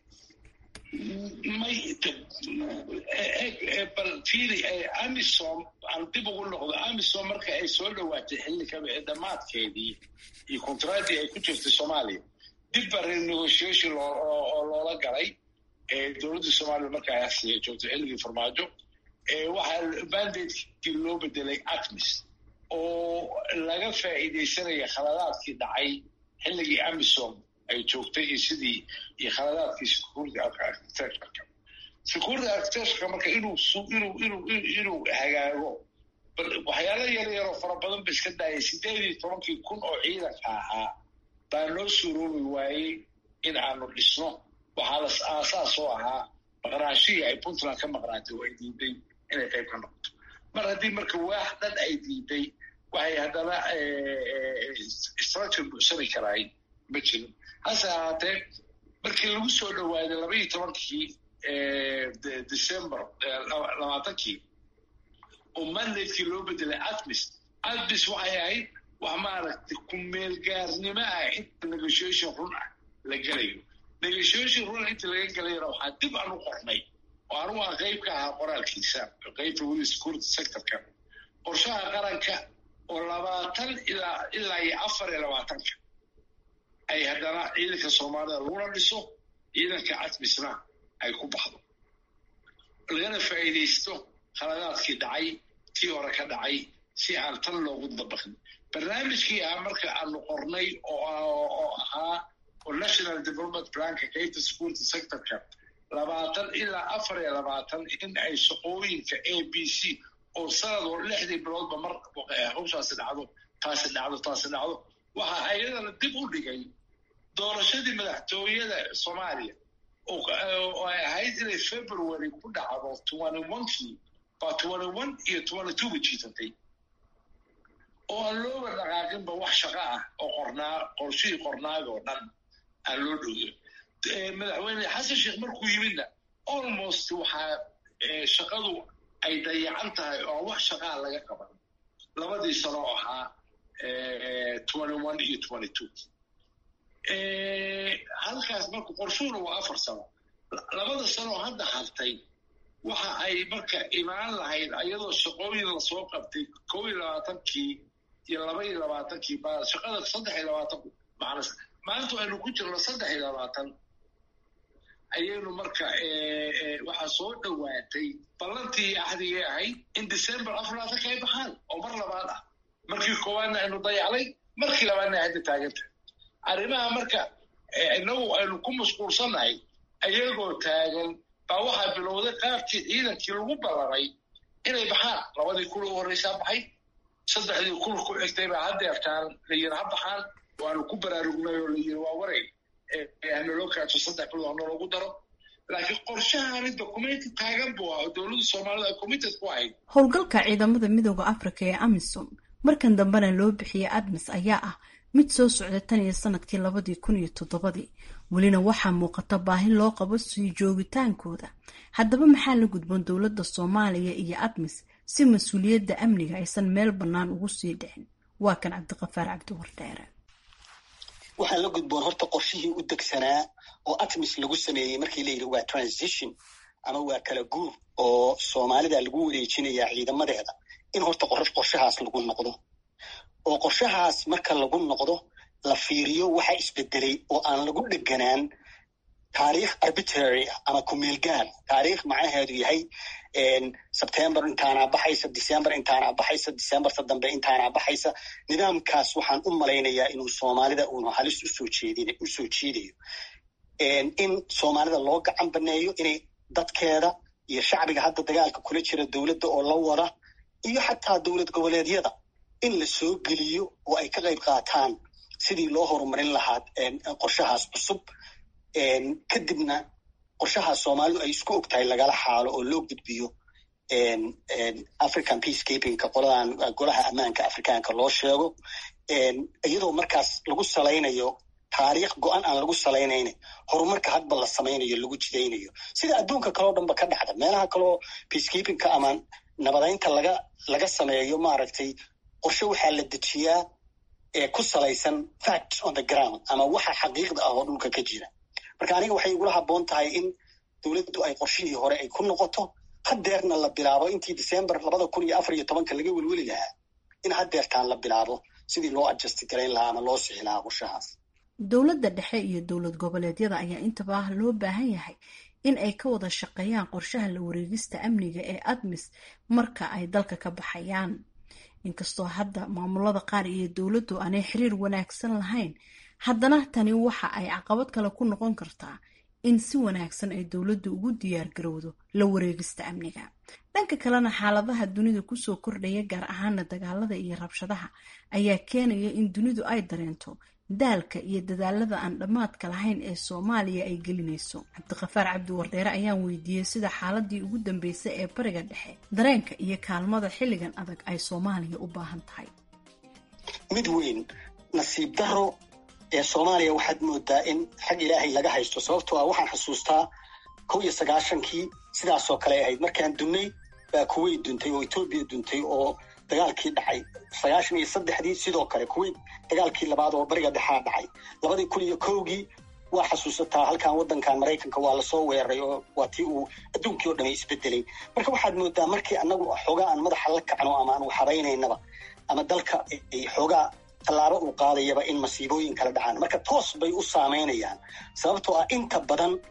bal fiiri amisom aan dib ugu noqdo amisom marka ay soo dhawaatay xilli kaba dhammaadkeedii iyo kontraadii ay ku jirtay soomaaliya dib ba renegotiation oo loola galay dowladda soomaaliya marka ay asiya joogtay xilligii farmaajo waxaa mandatekii loo bedelay ATMIS oo laga faa'iidaysanaya khaladaadkii dhacay xilligii amisom ay joogtay iyo sidii iyo khaladaadkii security architectureka security architectureka marka inuu inuu inuu inuu hagaago waxyaala yar yaroo fara badan ba iska daayay sideed iyo tobankii kun oo ciidanka ahaa baa noo suroobi waayey in aanu dhisno. waxaa las aasaas oo ahaa maqnaashihii ay puntland ka maqnaatay oo ay diiday inay qayb ka noqoto. mar haddii marka waax dhan ay diiday waxay haddana structure buuxsami karaay ma jirin. hase ahaatee markii lagu soo dhawaaday laba iyo tobankii december labaatankii oo mandatekii loo bedelay ATMIS ATMIS waxay ahayd wax maaragtay ku meelgaarnimo ah inta negotiation run ah la gelayo. negotiation run inta laga gelayana waxaa dib aan u qornay oo anugu aan qayb ka ahaa qoraalkiisa qaybta weli security sectorka qorshaha qaranka oo labaatan ilaa ilaa iyo afar iyo labaatanka ay haddana ciidanka soomaalida laguna dhiso ciidanka ATMISna ay ku baxdo. lagana faa'iidaysto khaladaadkii dhacay tii hore ka dhacay si aan tan loogu dabaqin. barnaamijkii ah marka aanu qornay oo ahaa oo national development planka kaita security sectorka labaatan ilaa afar iyo labaatan in ay shaqooyinka a b c oo sanadoo lixdii biloodba mar hawshaasi dhacdo taasi dhacdo taasi dhacdo waxaa hay-adana dib u dhigay doorashadii madaxtooyada soomaaliya oo ay ahayd inay february ku dhacdo twenty one-kii baa twenty one iyo twenty two ba jiisatay oo aan looga dhaqaaqinba wax shaqo ah oo qornaa qorshihii qornaaga oo dhan aan loo dhowyo. madaxweyne xasan sheekh markuu yimidna almost waxaa shaqadu ay dayacan tahay oo wax shaqaa laga qaban labadii sano oo ahaa twenty one iyo twenty two. halkaas marka qorshuhuna waa afar sano. labada sano oo hadda hartay waxa ay marka imaan lahayd ayadoo shaqooyin lasoo qabtay kow iyo labaatankii iyo laba iyo labaatankii baa shaqada saddex iyo labaatan macnas maanta aynu ku jirno saddex iyo labaatan ayaynu marka waxaa soo dhowaatay ballantii axdigay ahayd in december afar labaatan ka ay baxaan oo mar labaad ah. markii koowaadna aynu dayaclay markii labaadna hadda taaganta arrimaha marka inagu aynu ku mashquulsannahay ayagoo taagan baa waxaa bilowday qaabkii ciidankii lagu ballamay inay baxaan. labadii kul u horreysaa baxay, saddexdii kul ku xigtay baa haddeertaan la yiri ha baxaan waanu ku baraarugnay oo la yiri waa wareeg hanaloo kaato saddex bilood hanaloogu daro. laakiin qorshahani dokumenti taagan buu ah oo dowladda soomaalida ay committed ku ahayd. howlgalka ciidamada midooda afrika ee amisom markan dambena loo bixiyey admis ayaa ah mid soo socda tan iyo sanadkii labadii kun iyo toddobadii. welina waxaa muuqata baahi loo qabo sii joogitaankooda. haddaba maxaa la gudboon dowladda soomaaliya iyo admis si mas-uuliyadda amniga aysan meel bannaan ugu sii dhicin? waa kan cabdiqafaar cabdiwardheere. waxaa la gudboon horta qorshihii u degsanaa oo admis lagu sameeyey markii la yidhi waa transition ama waa kala guur oo soomaalida lagu wareejinayaa ciidamadeeda in horta qorshahaas lagu noqdo oo qorshahaas marka lagu noqdo la fiiriyo waxa isbedelay oo aan lagu dheganaan taariikh arbitrary ama kumeelgaar. taariikh macnaheedu yahay sebtember intaana baxaysa, december intaana baxaysa, decemberta dambe intaana baxaysa. nidaamkaas waxaan u malaynayaa inuu soomaalida uunu halis usoo jeedin usoo jiidayo in soomaalida loo gacan baneeyo inay dadkeeda iyo shacbiga hadda dagaalka kula jira dowladda oo la wada iyo xataa dowlad goboleedyada in la soo geliyo oo ay ka qayb qaataan sidii loo horumarin lahaa qorshahaas cusub. kadibna qorshahaas soomaalidu ay isku ogtahay lagala xaalo oo loo gudbiyo african peacekeepingka qoladan golaha ammaanka afrikaanka loo sheego iyadoo markaas lagu salaynayo taariikh go-an aan lagu salaynayna horumarka hadba la samaynayo lagu jidaynayo sida adduunka kaleo dhanba ka dhacda meelaha kaleo peacekeepingka ama nabadaynta laga laga sameeyo maaragtay qorshe waxaa la dejiyaa ee ku salaysan facts on the ground ama waxa xaqiiqda ah oo dhulka ka jira. marka aniga waxay igula habboon tahay in dowladdu ay qorshihii hore ay ku noqoto haddeerna la bilaabo intii december labada kun iyo afar iyo tobanka laga welweli lahaa in haddeertaan la bilaabo sidii loo adjusti garayn lahaa ama loo sixi lahaa qorshahaas. dowladda dhexe iyo dowlad goboleedyada ayaa intaba loo baahan yahay in ay ka wada shaqeeyaan qorshaha la wareegista amniga ee admis marka ay dalka ka baxayaan. inkastoo hadda maamulada qaar iyo dowladdu aanay xiriir wanaagsan lahayn, haddana tani waxa ay caqabad kale ku noqon kartaa in si wanaagsan ay dowladdu ugu diyaar garowdo la wareegista amniga. dhanka kalena xaaladaha dunida kusoo kordhaya gaar ahaana dagaalada iyo rabshadaha ayaa keenaya in dunidu ay dareento daalka iyo dadaalada aan dhammaadka lahayn ee soomaaliya ay gelinayso. cabdiqafaar cabdiwardheere ayaan weydiiyey sida xaaladii ugu dambeysay ee bariga dhexe dareenka iyo kaalmada xilligan adag ay soomaaliya u baahan tahay. mid weyn nasiib daro ee soomaaliya waxaad moodaa in xag ilaahay laga haysto sababtoo ah waxaan xusuustaa kow iyo sagaashankii sidaasoo kale ahayd markaan dunnay baa kuwait duntay oo etoobiya duntay oo dagaalkii dhacay. sagaashan iyo saddexdii sidoo kale kuwait dagaalkii labaad oo bariga dhexaa dhacay. labadii kun iyo kowgii waa xasuusataa halkan waddankan maraykanka waa lasoo weeraray oo waa tii uu adduunkii oo dhamay isbedelay. marka waxaad moodaa markii annagu xoogaa aan madaxa la kacno ama aan waxabaynaynaba ama dalka ay xoogaa tallaabo uu qaadayaba in masiibooyin kala dhacaan marka toos bay u saamaynayaan sababtoo ah inta badan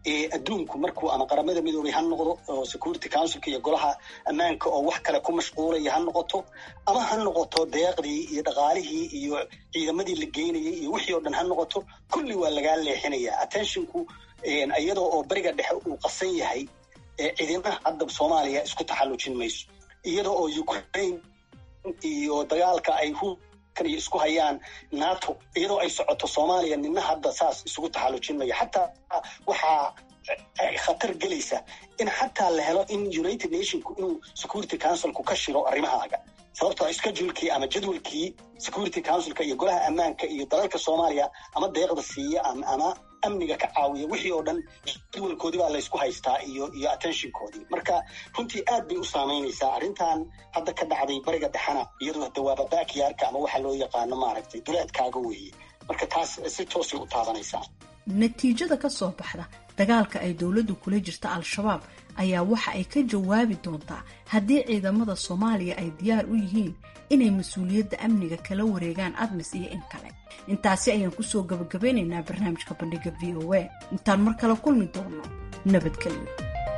adduunku markuu ama qaramada midoobay ha noqdo oo security councilka iyo golaha ammaanka oo wax kale ku mashquulaya ha noqoto ama ha noqoto deeqdii iyo dhaqaalihii iyo ciidamadii la geynayay iyo wixii oo dhan ha noqoto kulli waa lagaa leexinayaa attentionku iyadoo oo bariga dhexe uu qasan yahay ciidamada hadda Soomaaliya isku taxallujin mayso iyadoo oo Ukraine iyo dagaalka ay kan isku hayaan NATO iyadoo ay socoto Soomaaliya ninna hadda saas isugu taxallujin maya xataa waxa khatar gelaysa in xataa la helo in United Nations inuu Security Council-ku ka shiro arrimahaaga sababtoo schedule-kii ama jadwalkii Security Council-ka iyo golaha ammaanka iyo dalalka Soomaaliya ama deeqda siiya ama amniga ka caawiya wixii oo dhan jadwalkoodii baa la isku haystaa iyo iyo attention-koodii marka runtii aad bay u saameynaysaa arrintan hadda ka dhacday bariga dhexana iyadoo dawaaba backyardka ama waxa loo yaqaano maaragtay duleedkaaga weeye marka taas si toos u taabanaysaa natiijada ka soo baxda dagaalka ay dowladdu kula jirta al-shabaab ayaa waxa ay ka jawaabi doontaa haddii ciidamada Soomaaliya ay diyaar u yihiin inay mas'uuliyadda amniga kala wareegaan ADMIS iyo in kale intaasi ayaan ku soo gabagabeynaynaa barnaamijka bandhiga V O A intaan mar kale kulmi doono nabadgelyo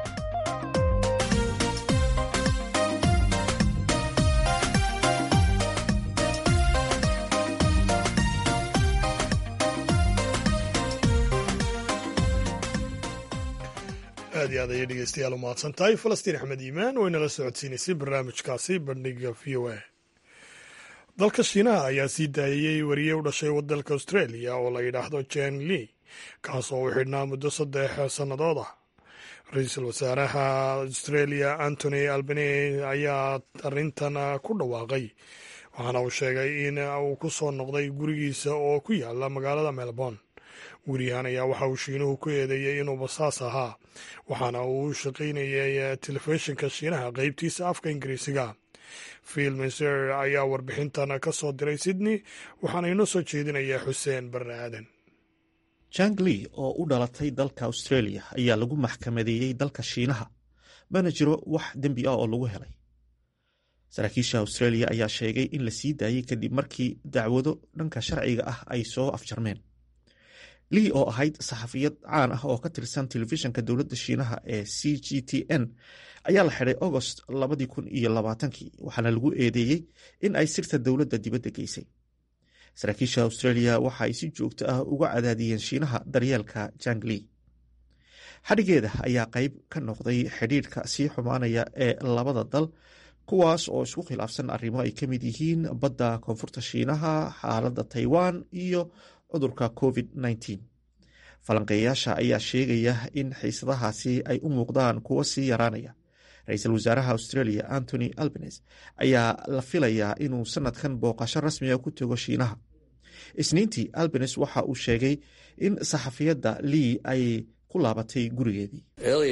aad iyo aad ayay dhegeystayaal u mahadsan tahay falastiin axmed iimaan oo inala socodsiinaysay barnaamijkaasi bandhiga v o a dalka shiinaha ayaa sii daayayey wariye u dhashay waddanka australia oo la yidhaahdo jen lee kaas oo u xidhnaa muddo saddex sannadood ah ra-iisul wasaaraha australia antony albanese ayaa arrintan ku dhawaaqay waxaana uu sheegay in uu ku soo noqday gurigiisa oo ku yaala magaalada melbourne weriyahan ayaa waxa uu shiinuhu ku eedeeyey inuu basaas ahaa waxaana uu u shaqaynayay telefishinka shiinaha qaybtiisa afka ingiriisiga phil miser ayaa warbixintan ka soo diray sydney waxaana inoo soo jeedinayaa xuseen barre aadan jang lee oo u dhalatay dalka australia ayaa lagu maxkamadeeyey dalka shiinaha mana jiro wax dembi ah oo lagu helay saraakiisha australia ayaa sheegay in la sii daayey kadib markii dacwado dhanka sharciga ah ay soo afjarmeen lee oo ahayd saxafiyad caan ah oo ka tirsan telefishinka dowladda shiinaha ee c g t n ayaa la xidhay agost labadii kun iyo labaatankii waxaana lagu eedeeyey in ay sirta dowladda dibadda geysay saraakiisha australia waxa ay si joogto ah uga cadaadiyeen shiinaha daryeelka jang lee xadhigeeda ayaa qayb ka noqday xidhiidhka sii xumaanaya ee labada dal kuwaas oo isku khilaafsan arrimo ay ka mid yihiin badda koonfurta shiinaha xaaladda taiwan iyo cudurka covid nneteen falanqeeyaasha ayaa sheegaya in xiisadahaasi ay u muuqdaan kuwo sii yaraanaya ra-iisul wasaaraha australia antony albanese ayaa la filayaa inuu sanadkan booqasho rasmiga ku tego shiinaha isniintii albanese waxa uu sheegay in saxafiyadda lee ay ku laabatay gurigeedii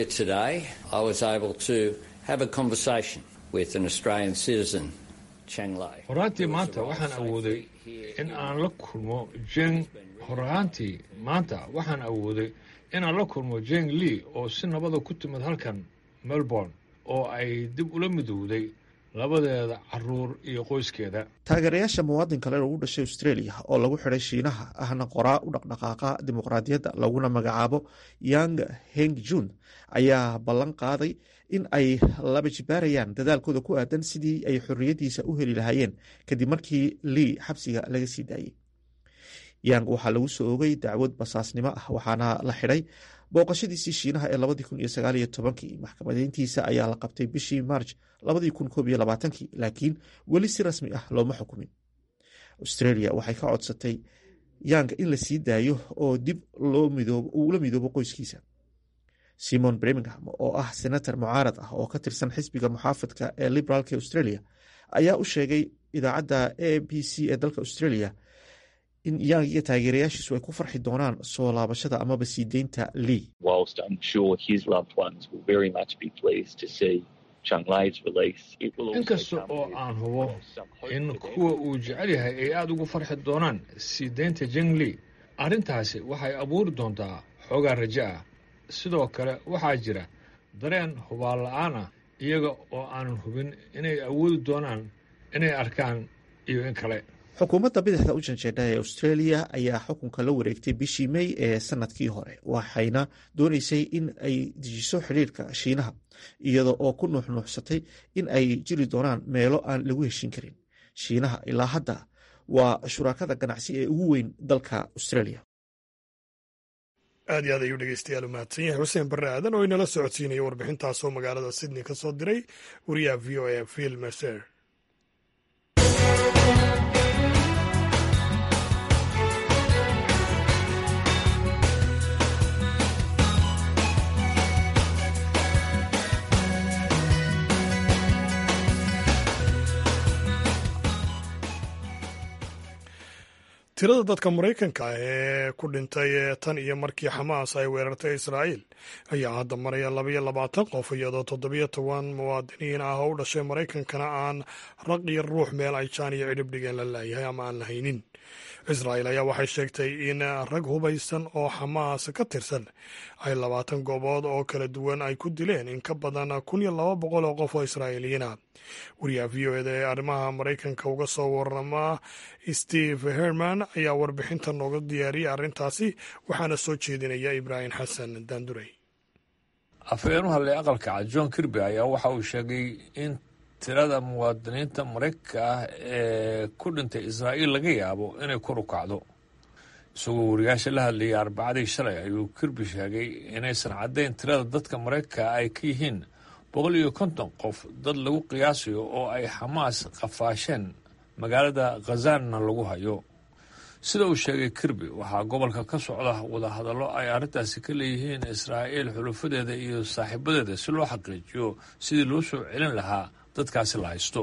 horaantii maanta waxaan awooday in aan la kulmo jeng horaantii maanta waxaan awooday inaan la kulmo jeng lee oo si nabada ku timid halkan melbourne oo ay dib ula midowday labadeeda caruur iyo qoyskeeda taageerayaasha muwaadin kale ugu dhashay australia oo lagu xidhay shiinaha ahna qoraa u dhaqdhaqaaqa dimuqraadiyadda laguna magacaabo yang heng jun ayaa ballan qaaday in ay laba jibaarayaan dadaalkooda ku aadan sidii ay xorriyaddiisa u heli lahaayeen kadib markii lee xabsiga laga sii daayey yang waxaa lagu soo ogay dacwad basaasnimo ah waxaana la xidhay booqashadiisii shiinaha ee labadii kun iyo sagaal iyo tobankii maxkamadeyntiisa ayaa la qabtay bishii marj labadii kun koob iyo labaatankii laakiin weli si rasmi ah looma xukumin australia waxay ka codsatay yang in la sii daayo oo dib uu la midoobo qoyskiisa simon birmingham oo ah senator mucaarad ah oo ka tirsan xisbiga muxaafadka ee liberaalka australia ayaa u sheegay idaacadda a b c ee dalka australia in yang iyo taageerayaashiisu ay ku farxi doonaan soo laabashada amaba sii deynta lee inkasta oo aan hubo in kuwa uu jecel yahay ay aada ugu farxi doonaan sii deynta jeng lee arrintaasi waxay abuuri doontaa xoogaa rajo ah sidoo kale waxaa jira dareen hubaal la-aan ah iyaga oo aanan hubin inay awoodi doonaan inay arkaan iyo in kale xukuumadda bidixda u janjeedha ee australia ayaa xukunka la wareegtay bishii may ee sanadkii hore waxayna doonaysay in ay dejiso xidhiirka shiinaha iyada oo ku nuuxnuuxsatay in ay jiri doonaan meelo aan lagu heshin karin. shiinaha ilaa hadda waa shuraakada ganacsi ee ugu weyn dalka australia. aad iyo aad ayuu dhegeystayaal u mahadsan yahay xuseen barre aadan oo inala socodsiinaya warbixintaasoo magaalada sydney ka soo diray wariyaha v o a phil mercer. tirada dadka maraykanka ah ee ku dhintay tan iyo markii xamaas ay weerartay israa'iil ayaa hadda maraya labaiyo labaatan qof iyadoo toddobiyo toban muwaadiniin ah oo u dhashay maraykankana aan raq iyo ruux meel ay jaan iyo cidhib dhigeen la laayahay ama aan la haynin. israa'iil ayaa waxay sheegtay in rag hubaysan oo xamaas ka tirsan ay labaatan goobood oo kala duwan ay ku dileen in ka badan kun iyo laba boqol oo qof oo israa'iiliyiin ah. wariyaha v o eda ee arrimaha maraykanka uga soo warama steve herman ayaa warbixinta nooga diyaariyay arrintaasi waxaana soo jeedinaya ibraahim xasan daanduray. afhayeen u hadlay aqalka cad john kirby ayaa waxa uu sheegay in tirada muwaadiniinta maraykanka ah ee ku dhintay israa'iil laga yaabo inay kor u kacdo. isagoo wariyaasha la hadlayay arbacadii shalay ayuu kirby sheegay inaysan caddayn tirada dadka maraykanka ay ka yihiin boqol iyo konton qof dad lagu qiyaasayo oo ay xamaas qafaasheen magaalada khazanna lagu hayo. sida uu sheegay kirby waxaa gobolka ka socda wadahadallo ay arrintaasi ka leeyihiin israa'iil xulufadeeda iyo saaxiibadeeda si loo xaqiijiyo sidii loo soo celin lahaa dadkaasi la haysto.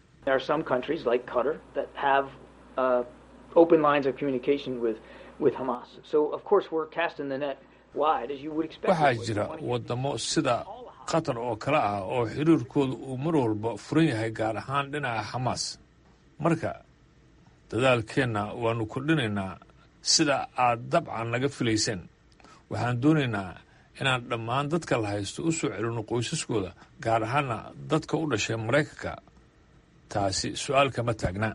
waxaa jira wadamo sida qatar oo kale ah oo xiriirkooda uu mar walba furan yahay gaar ahaan dhinaca xamaas. marka dadaalkeenna waannu kordhinaynaa sida aad dabcan naga filayseen. waxaan doonaynaa inaan dhammaan dadka la haysto u soo celinno qoysaskooda gaar ahaana dadka u dhashay maraykanka. taasi su-aal kama taagna.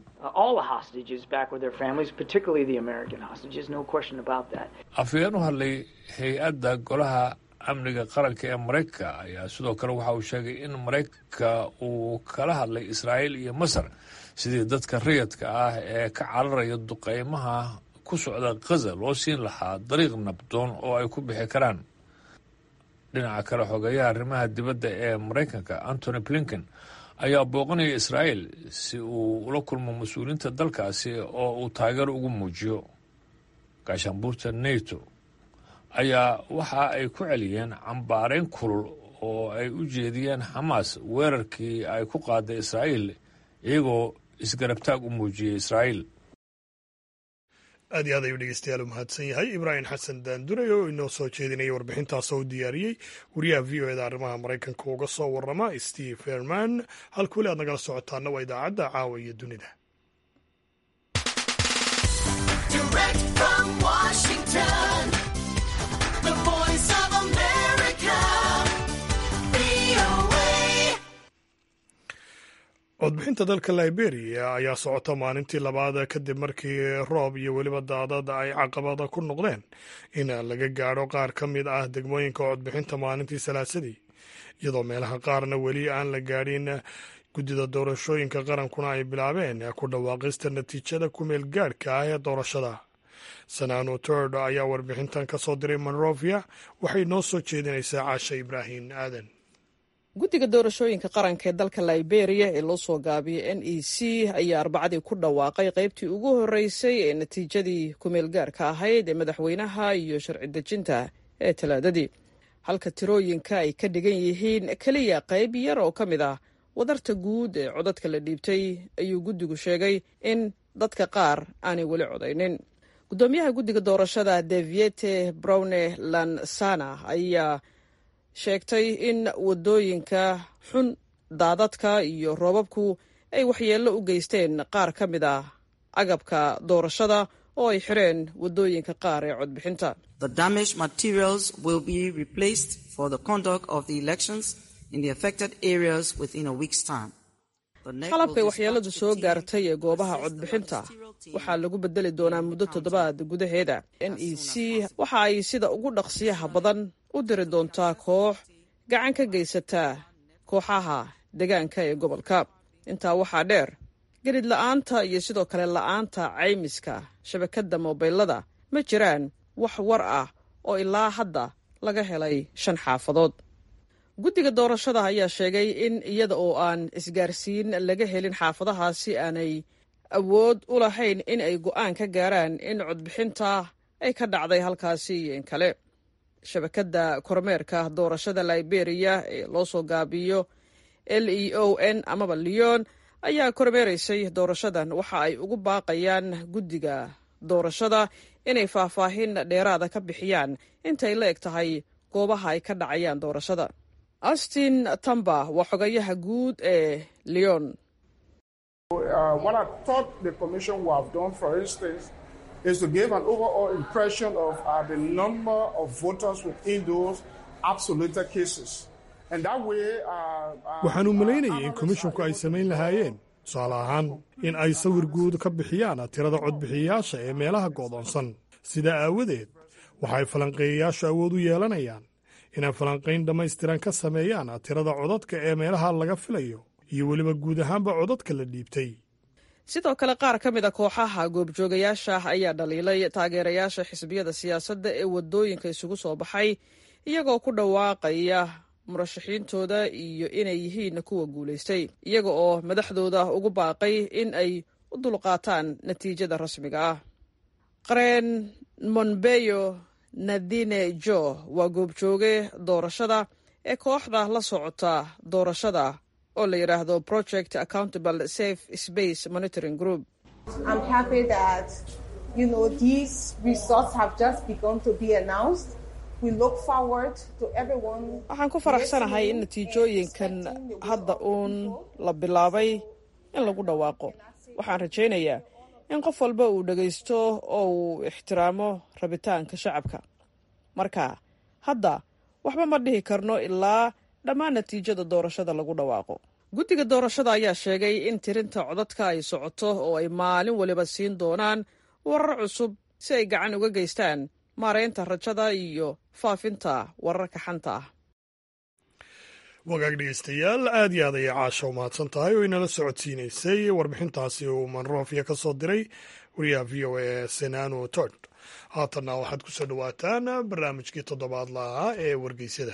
afhayeen u hadlay hay-adda golaha amniga qaranka ee maraykanka ayaa sidoo kale waxa uu sheegay in maraykanka uu kala hadlay israa'iil iyo masar sidii dadka rayadka ah ee ka cararaya duqeymaha ku socda khaza loo siin lahaa dariiq nabdoon oo ay ku bixi karaan. dhinaca kale xogeeyaha arrimaha dibadda ee maraykanka antony blinken ayaa booqanaya israa'iil si uu ula kulmo mas-uuliyiinta dalkaasi oo uu taageero ugu muujiyo. gaashaanbuurta nato ayaa waxa ay ku celiyeen cambaarayn kulul oo ay u jeediyeen xamaas weerarkii ay ku qaaday israa'iil iyagoo isgarabtaag u muujiyey israa'iil. aad iyo aad ayuu dhegeystayaal u mahadsan yahay ibraahim xasan daanduray oo inoo soo jeedinaya warbixintaasoo u diyaariyey wariyaha v o eda arrimaha maraykanka uga soo warama steve herman. halka weli aad nagala socotaana waa idaacadda caawa iyo dunida. codbixinta dalka liberia ayaa socota maalintii labaad kadib markii roob iyo weliba daadad ay caqabada ku noqdeen in laga gaadho qaar ka mid ah degmooyinka codbixinta maalintii salaasadii iyadoo meelaha qaarna weli aan la gaadhin. guddida doorashooyinka qarankuna ay bilaabeen ku dhawaaqista natiijada kumeel gaadhka ah ee doorashada. sanano tord ayaa warbixintan ka soo diray monrovia waxay noo soo jeedinaysaa caasha ibraahim aadan. guddiga doorashooyinka qaranka ee dalka liberia ee loo soo gaabiyey n e c ayaa arbacadii ku dhawaaqay qaybtii ugu horreysay ee natiijadii kumeel gaarka ahayd ee madaxweynaha iyo sharci dejinta ee talaadadii halka tirooyinka ay ka dhigan yihiin keliya qayb yar oo ka mid ah wadarta guud ee codadka la dhiibtay ayuu guddigu sheegay in dadka qaar aanay weli codaynin. guddoomiyaha guddiga doorashada deviete browne lansana ayaa sheegtay in wadooyinka xun daadadka iyo roobabku ay waxyeello u geysteen qaar ka mid ah agabka doorashada oo ay xireen wadooyinka qaar ee codbixinta. The damaged materials will be replaced for the conduct of the elections in the affected areas within a week's time. qalabkay waxyeelladu soo gaartay ee goobaha codbixinta waxaa lagu bedeli doonaa muddo toddobaad gudaheeda. n e c waxa ay sida ugu dhaqsiyaha badan u diri doontaa koox gacan ka geysata kooxaha deegaanka ee gobolka. intaa waxaa dheer gelid la'aanta iyo sidoo kale la'aanta caymiska shabakadda moobilada ma jiraan wax war ah oo ilaa hadda laga helay shan xaafadood. guddiga doorashada ayaa sheegay in iyada oo aan isgaarsiin laga helin xaafadahaasi aanay awood u lahayn in ay go'aan ka gaaraan in codbixinta ay ka dhacday halkaasi iyo in kale. shabakadda kormeerka doorashada liberia ee loo soo gaabiyo l e o n amaba leon ayaa kormeeraysay doorashadan. waxa ay ugu baaqayaan guddiga doorashada inay faahfaahin dheeraada ka bixiyaan intay la eg tahay goobaha ay ka dhacayaan doorashada. austin tamba waa xogayaha guud ee leon. is to give an overall impression of uh, the number of voters within those absolute cases. And that way, uh, waxaan u malaynayay in komishonku ay samayn lahaayeen tusaale ahaan in ay sawir guud ka bixiyaan tirada codbixiyayaasha ee meelaha go'doonsan. sidaa aawadeed waxay falanqeeyayaashu awood u yeelanayaan inay falanqayn dhammaystiran ka sameeyaan tirada codadka ee meelaha laga filayo iyo weliba guud ahaanba codadka la dhiibtay. sidoo kale qaar ka mid a kooxaha goobjoogayaasha ayaa dhaliilay taageerayaasha xisbiyada siyaasadda ee waddooyinka isugu soo baxay iyagoo ku dhawaaqaya murashaxiintooda iyo inay yihiin kuwa guulaystay, iyaga oo madaxdooda ugu baaqay in ay u dulqaataan natiijada rasmiga ah. qareen monbeyo nadine jo waa goobjooge doorashada ee kooxda la socota doorashada oo la yidhaahdo project accountable safe space monitoring group. I'm happy that you know these results have just begun to be announced. We look forward to everyone. waxaan ku faraxsanahay in natiijooyinkan hadda uun la bilaabay in lagu dhawaaqo. waxaan rajaynayaa in qof walba uu dhagaysto oo uu ixtiraamo rabitaanka shacabka. marka hadda waxba ma dhihi karno ilaa dhammaan natiijada doorashada lagu dhawaaqo. guddiga doorashada ayaa sheegay in tirinta codadka ay socoto oo ay maalin waliba siin doonaan warar cusub si ay gacan uga geystaan maaraynta rajada iyo faafinta wararka xanta ah. wagaag dhegeystayaal aad iyo aad ayay caasha u mahadsan tahay oo inala socodsiinaysay warbixintaasi uu manroofya ka soo diray wariyaha v o a senano tod. haatanna waxaad ku soo dhowaataan barnaamijkii toddobaadla ahaa ee wargeysyada.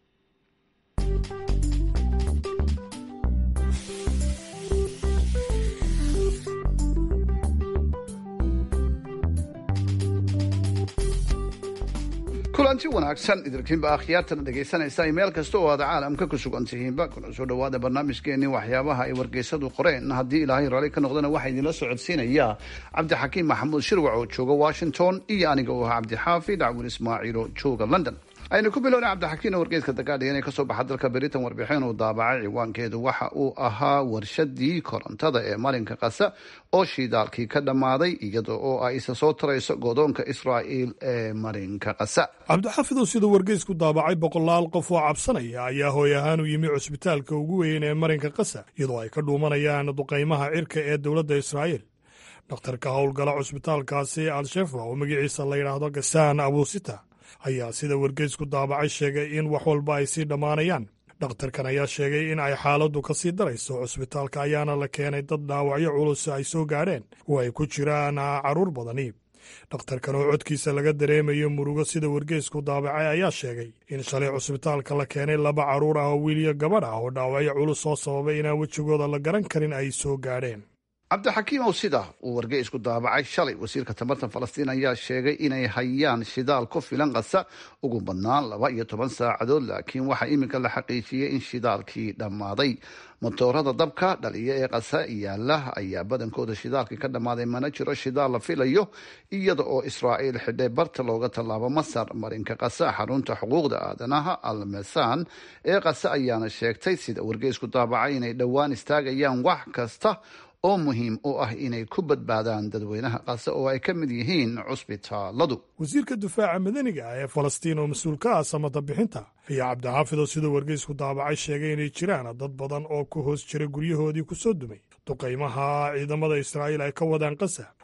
kulanti wanaagsan idinkiinba akhyaartana dhegaysanaysa meel kasta oo aad caalamka ku sugan tihiinba kuna soo dhowaada barnaamijkeenii waxyaabaha ay wargeysadu qoreen. haddii ilaahay raalli ka noqdana waxaa idinla socodsiinaya cabdixakiim maxamuud shirwac oo jooga washington iyo aniga oo ahaa cabdixaafid cawil ismaaciilo jooga london. aynu ku bilownay cabdixakiin oo wargeyska dagaadhigan ee kasoo baxa dalka britain warbixin uu daabacay ciwaankeedu waxa uu ahaa warshadii korontada ee marinka qasa oo shiidaalkii ka dhammaaday iyada oo ay isa soo tarayso godoonka israa'iil ee marinka qasa. cabdixaafidoo siduu wargeysku daabacay boqolaal qof oo cabsanaya ayaa hooy ahaan u yimi cusbitaalka ugu weyn ee marinka qasa iyadoo ay ka dhuumanayaan duqaymaha cirka ee dowladda israa'iil. dhakhtarka howlgala cusbitaalkaasi al-shefa oo magaciisa la yidhaahdo gasaan abusita ayaa sida wargeysku daabacay sheegay in wax walba ay sii dhammaanayaan. dhakhtarkan ayaa sheegay in ay xaaladdu ka sii darayso cusbitaalka ayaana la keenay dad dhaawacyo culus ay soo gaadheen oo ay ku jiraan carruur badani. dhakhtarkan oo codkiisa laga dareemayo murugo sida wargeysku daabacay ayaa sheegay in shalay cusbitaalka la keenay laba carruur ah oo wiiliyo gabadh ah oo dhaawacyo culus soo sababay inaan wejigooda la garan karin ay soo gaadheen. cabdixakiim ow sida uu wargeysku daabacay shalay wasiirka tamarta falastiin ayaa sheegay inay hayaan shidaal ku filan qasa ugu badnaan laba iyo toban saacadood, laakiin waxaa iminka la xaqiijiyey in shidaalkii dhammaaday. motoorada dabka dhaliya ee qasa yaala ayaa badankooda shidaalkii ka dhammaaday, mana jiro shidaal la filayo iyada oo israa'iil xidhay barta looga tallaabo masar marinka qasa. xarunta xuquuqda aadanaha almesan ee qasa ayaana sheegtay sida wargeysku daabacay inay dhowaan istaagayaan wax kasta oo muhiim u ah inay ku badbaadaan dadweynaha qasa oo ay ka mid yihiin cusbitaaladu. wasiirka difaaca madaniga ah ee falastiin oo mas-uul ka ah samata bixinta ayaa cabdixaafid oo siduu wargeysku daabacay sheegay inay jiraan dad badan oo ku hoos jira guryahoodii ku soo dumay duqaymaha ciidamada israa'iil ay ka wadaan qasa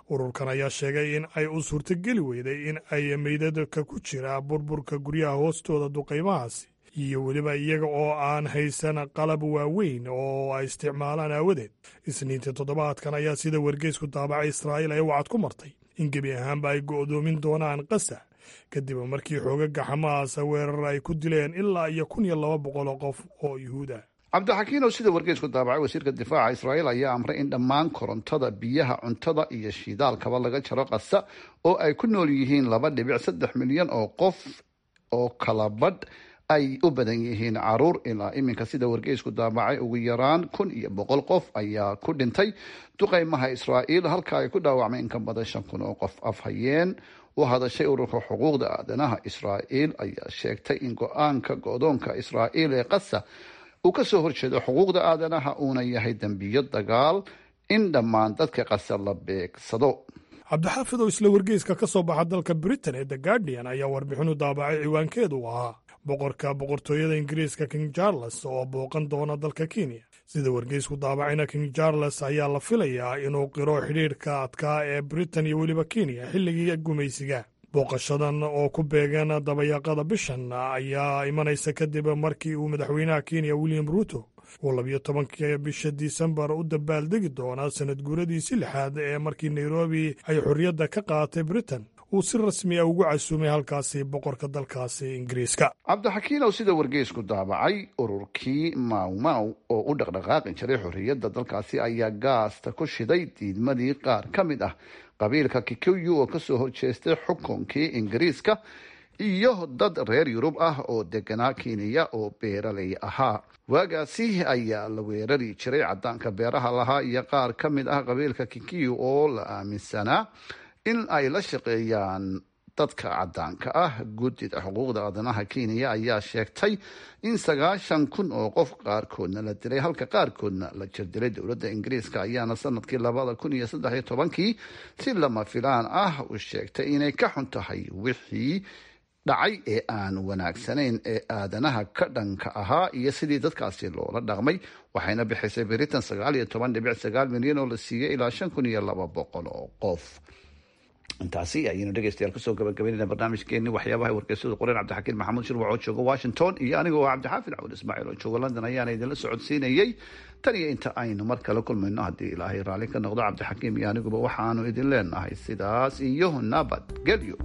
ururkan ayaa sheegay in ay u suurtogeli weyday in ay meydadka ku jira burburka guryaha hoostooda duqaymahaasi iyo weliba iyaga oo aan haysan qalab waaweyn oo ay isticmaalaan aawadeed. isniintii toddobaadkan ayaa sida wargeysku daabacay israa'iil ay wacad ku martay in gebi ahaanba ay go'doomin doonaan qasa kadib markii xoogaga xamaas weerar ay ku dileen ilaa iyo kun iyo laba boqol oo qof oo yuhuud ah. cabdixakiinow sida wargeysku daabacay wasiirka difaaca israa'iil ayaa amray in dhammaan korontada, biyaha, cuntada iyo shidaalkaba laga jaro qasa oo ay ku nool yihiin laba dhibic saddex milyan oo qof oo kala badh ay u badan yihiin caruur. ilaa iminka sida wargeysku daabacay ugu yaraan kun iyo boqol qof ayaa ku dhintay duqaymaha israa'iil halka ay ku dhaawacmay in ka badan shan kun oo qof. afhayeen u hadashay ururka xuquuqda aadanaha israa'iil ayaa sheegtay in go-aanka go'doonka israa'iil ee qasa uu ka soo horjeedo xuquuqda aadanaha uuna yahay dembiyo dagaal in dhammaan dadka qasa la beegsado. cabdixaafid oo isla wargeyska ka soo baxa dalka britain ee the guardian ayaa warbixinu daabacay ciwaankeedu ahaa boqorka boqortooyada ingiriiska king charles oo booqan doona dalka kenya. sida wargeysku daabacayna king charles ayaa la filayaa inuu qiro xidhiidhka adkaa ee britain iyo weliba kenya xilligii gumaysiga. booqashadan oo ku beegan dabayaaqada bishan ayaa imanaysa kadib markii uu madaxweynaha kenya william ruuto uu labiyo tobankii bisha disembar u dabaaldegi doonaa sanad guuradiisii lixaad ee markii nairobi ay xorriyadda ka qaadatay britain uu si rasmi a ugu casuumay halkaasi boqorka dalkaasi ingiriiska. cabdixakiinow sida wargeysku daabacay ururkii mawmaw oo u dhaqdhaqaaqi jiray xorriyadda dalkaasi ayaa gaasta ku shiday diidmadii qaar ka mid ah qabiilka kikuyu oo kasoo horjeestay xukunkii ingiriiska iyo dad reer yurub ah oo deganaa kenya oo beeraley ahaa. waagaasi ayaa la weerari jiray cadaanka beeraha lahaa iyo qaar ka mid ah qabiilka kikuyu oo la aaminsanaa in ay la shaqeeyaan dadka cadaanka ah. guddida xuquuqda aadanaha kenya ayaa sheegtay in sagaashan kun oo qof qaarkoodna la dilay halka qaarkoodna la jirdilay. dowladda ingiriiska ayaana sanadkii labada kun iyo saddex iyo tobankii si lama filaan ah u sheegtay inay ka xun tahay wixii dhacay ee aan wanaagsanayn ee aadanaha ka dhanka ahaa iyo sidii dadkaasi loola dhaqmay. waxayna bixisay britain sagaal iyo toban dhibic sagaal milyan oo la siiyey ilaa shan kun iyo laba boqol oo qof. intaasi ayaynu dhegeystayaal kusoo gabagabaynayna barnaamijkeenii waxyaabaha wargeysada qoreen. cabdixakiin maxamuud shirwac oo jooga washington iyo aniga oo cabdixaafid cawd ismaaciil oo jooga london ayaana idinla socodsiinayey. tan iyo inta aynu mar kale kulmayno haddii ilaahay raalli ka noqdo cabdixakiim iyo aniguba waxaanu idin leenahay sidaas iyo nabadgelyo.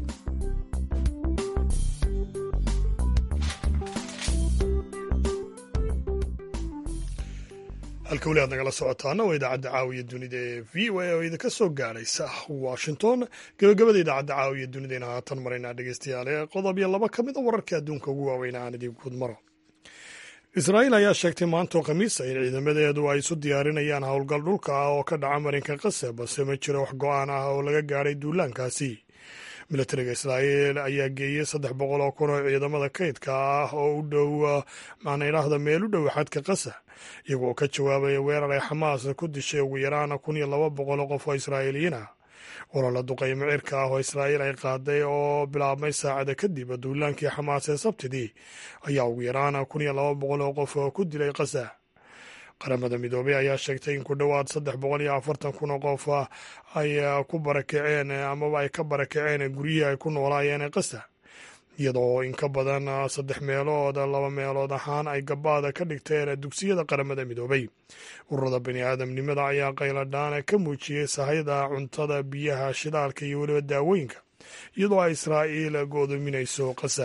halka weli aad nagala socotaana waa idaacadda caawiya dunida ee v o a oo idinka soo gaadhaysa washington. gabagabada idaacadda caawiya dunidayna haatan maraynaa dhegeystayaale qodob iyo laba ka mid a wararka adduunka ugu waaweyn aan idin guud maro. israa'iil ayaa sheegtay maantoo khamiisa in ciidamadeedu ay isu diyaarinayaan howlgal dhulka ah oo ka dhaca marinka qase balse ma jiro wax go-aan ah oo laga gaadhay duulaankaasi. milatariga israa'iil ayaa geeyey saddex boqol oo kun oo ciidamada kaydka ah oo u dhow macnaydhaahda meel u dhow xadka qasa iyagoo ka jawaabaya weerar ay xamaas ku dishay ugu yaraan kun iyo laba boqol oo qof oo israa'iiliyiin ah. olala duqaymo cirka ah oo israa'iil ay qaaday oo bilaabmay saacada kadib duulaankii xamaas ee sabtidii ayaa ugu yaraan kun iyo laba boqol oo qof oo ku dilay qasa. qaramada midoobey ayaa sheegtay in ku dhowaad saddex boqol iyo afartan kun oo qof ay ku barakaceen amaba ay ka barakaceen guryihii ay ku noolaayeen qasa iyadoo in ka badan saddex meelood laba meelood ahaan ay gabaada ka dhigteen dugsiyada qaramada midoobey. ururada bani aadamnimada ayaa qayladhaan ka muujiyey sahayda cuntada, biyaha, shidaalka iyo weliba daawooyinka iyadoo ay israa'iil go'doominayso qasa.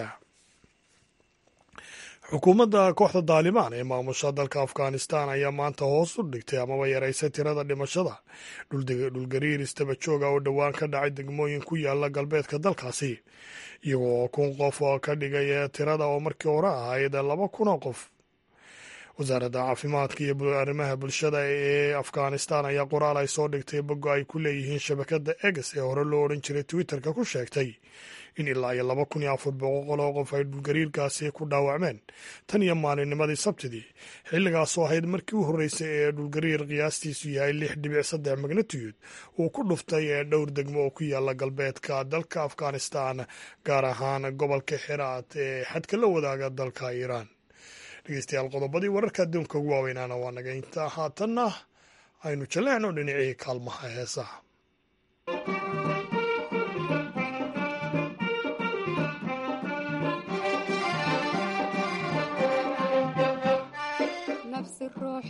xukuumadda kooxda daalibaan ee maamusha dalka afghanistan ayaa maanta hoos u dhigtay amaba yaraysay tirada dhimashada dhulgariir istaba jooga oo dhowaan ka dhacay degmooyin ku yaala galbeedka dalkaasi iyagoo kun qof oo ka dhigay tirada oo markii hore ahayd laba kun oo qof. wasaaradda caafimaadka iyo arrimaha bulshada ee afghanistan ayaa qoraal ay soo dhigtay bogo ay ku leeyihiin shabakadda eges ee hore loo odhan jiray twitterka ku sheegtay in ilaa iyo laba kun iyo afar boqol oo qof ay dhulgariirkaasi ku dhaawacmeen tan iyo maalinnimadii sabtidii xilligaasoo ahayd markii u horreysay ee dhulgariir qiyaastiisu yahay lix dhibic saddex magnitude uu ku dhuftay ee dhowr degmo oo ku yaala galbeedka dalka afghanistan gaar ahaan gobolka xiraat ee xadka la wadaaga dalka iiraan. dhegeystayaal qodobadii wararka adduunka ugu waaweynaana waa naga intaa haatanna aynu jaleecno dhinacii kaalmaha heesaha.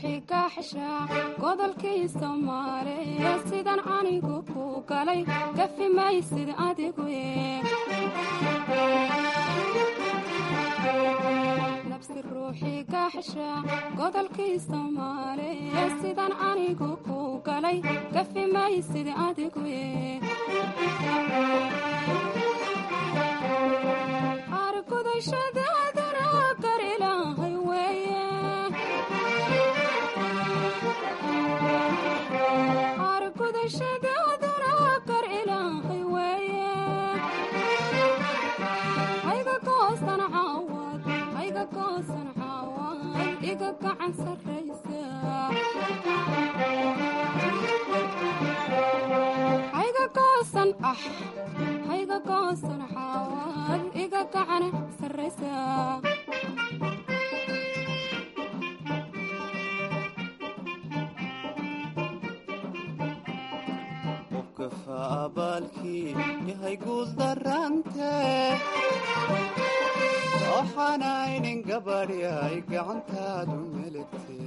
ruuxii kaaxsha godolkii soomaaliya sidan anigu ku galay gafi maysid adigu nabsi ruuxii kaaxsha godolkii soomaaliya sidan anigu ku galay gafi maysid adigu argudashadaadana gar ilaahay weeye argudashadaadana gar ilaahay weeye hayga goosan caawad hayga goosan caawad iga gacan sarraysa hayga goosan ah hayga goosan caawad iga gacan sarraysa abaalkii yahay guul darante waxaanaynin gabadhi ay gacantaadu melegte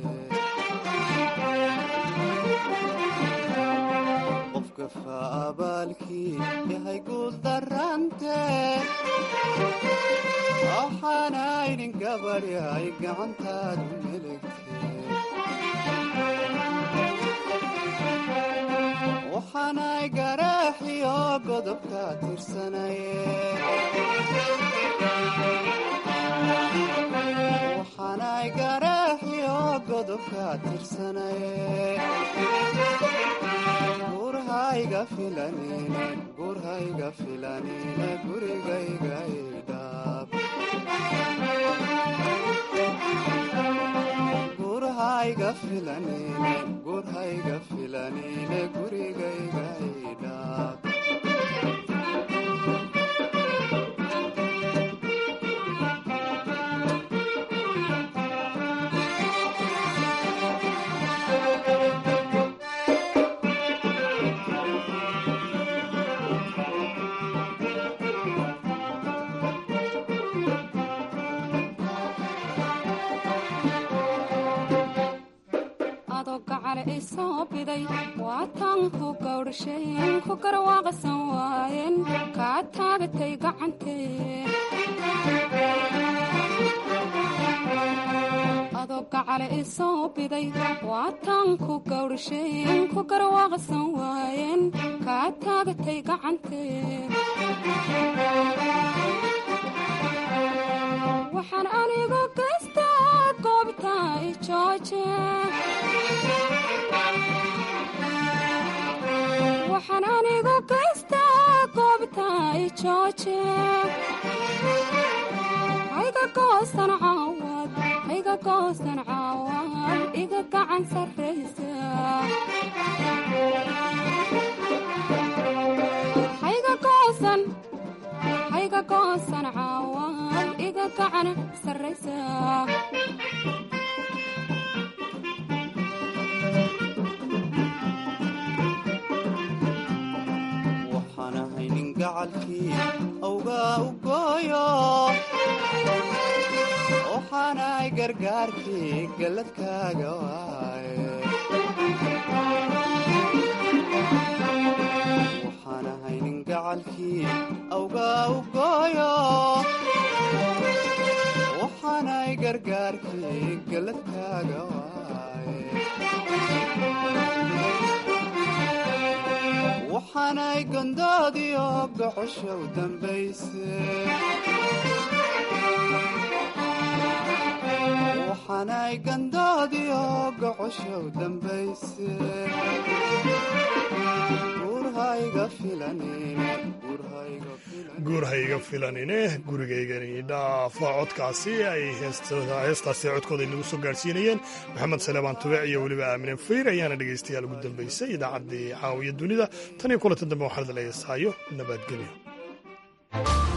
qofka faabaalkii yahay guul darante waxaanaynin gabadhi ay gacantaadu melegte waxaanay garaaxiyo godobka tirsanaye waxaanay garaaxiyo godobka tirsanaye gurhayga filanine gurhayga filanine gurigayga idhaab gurhayga filanine gurhayga filanine gurigayga idhaab isoo biday waataan ku gawdhashayn ku garwaaqsan waayeen kaa taagatay gacantee adoo gacale isoo biday waataan ku gawdhashayn ku garwaaqsan waayeen kaa taagatay gacantee waxaan anigu gaystaa goobta i jooje waxaan anigu gaystaa goobta i jooje hayga goosan caawad hayga goosan caawad iga gacan sarraysa hayga goosan hayga goosan caawad iga gacan sarraysa gacalkii awgaa u gooyo waxaanay gargaarkii galladkaaga waaye waxaanahay nin gacalkii awgaa u gooyo waxaanay gargaarkii galladkaaga waaye waxaanay gondoodiyo gocoshow dambayse waxaanay gandoodiyo gocoshow dambayse gurhayga filanine guurhayga filanine gurigaygani dhaafa codkaasi ay heestaasi codkooda inagu soo gaarhsiinayeen maxamed saleebaan tubec iyo weliba aamine fayr ayaana dhegaystayaal ugu dambaysay idaacaddii caawiya dunida tan iyo kulanta dambe waxaan idin leeyahay nabadgelyo.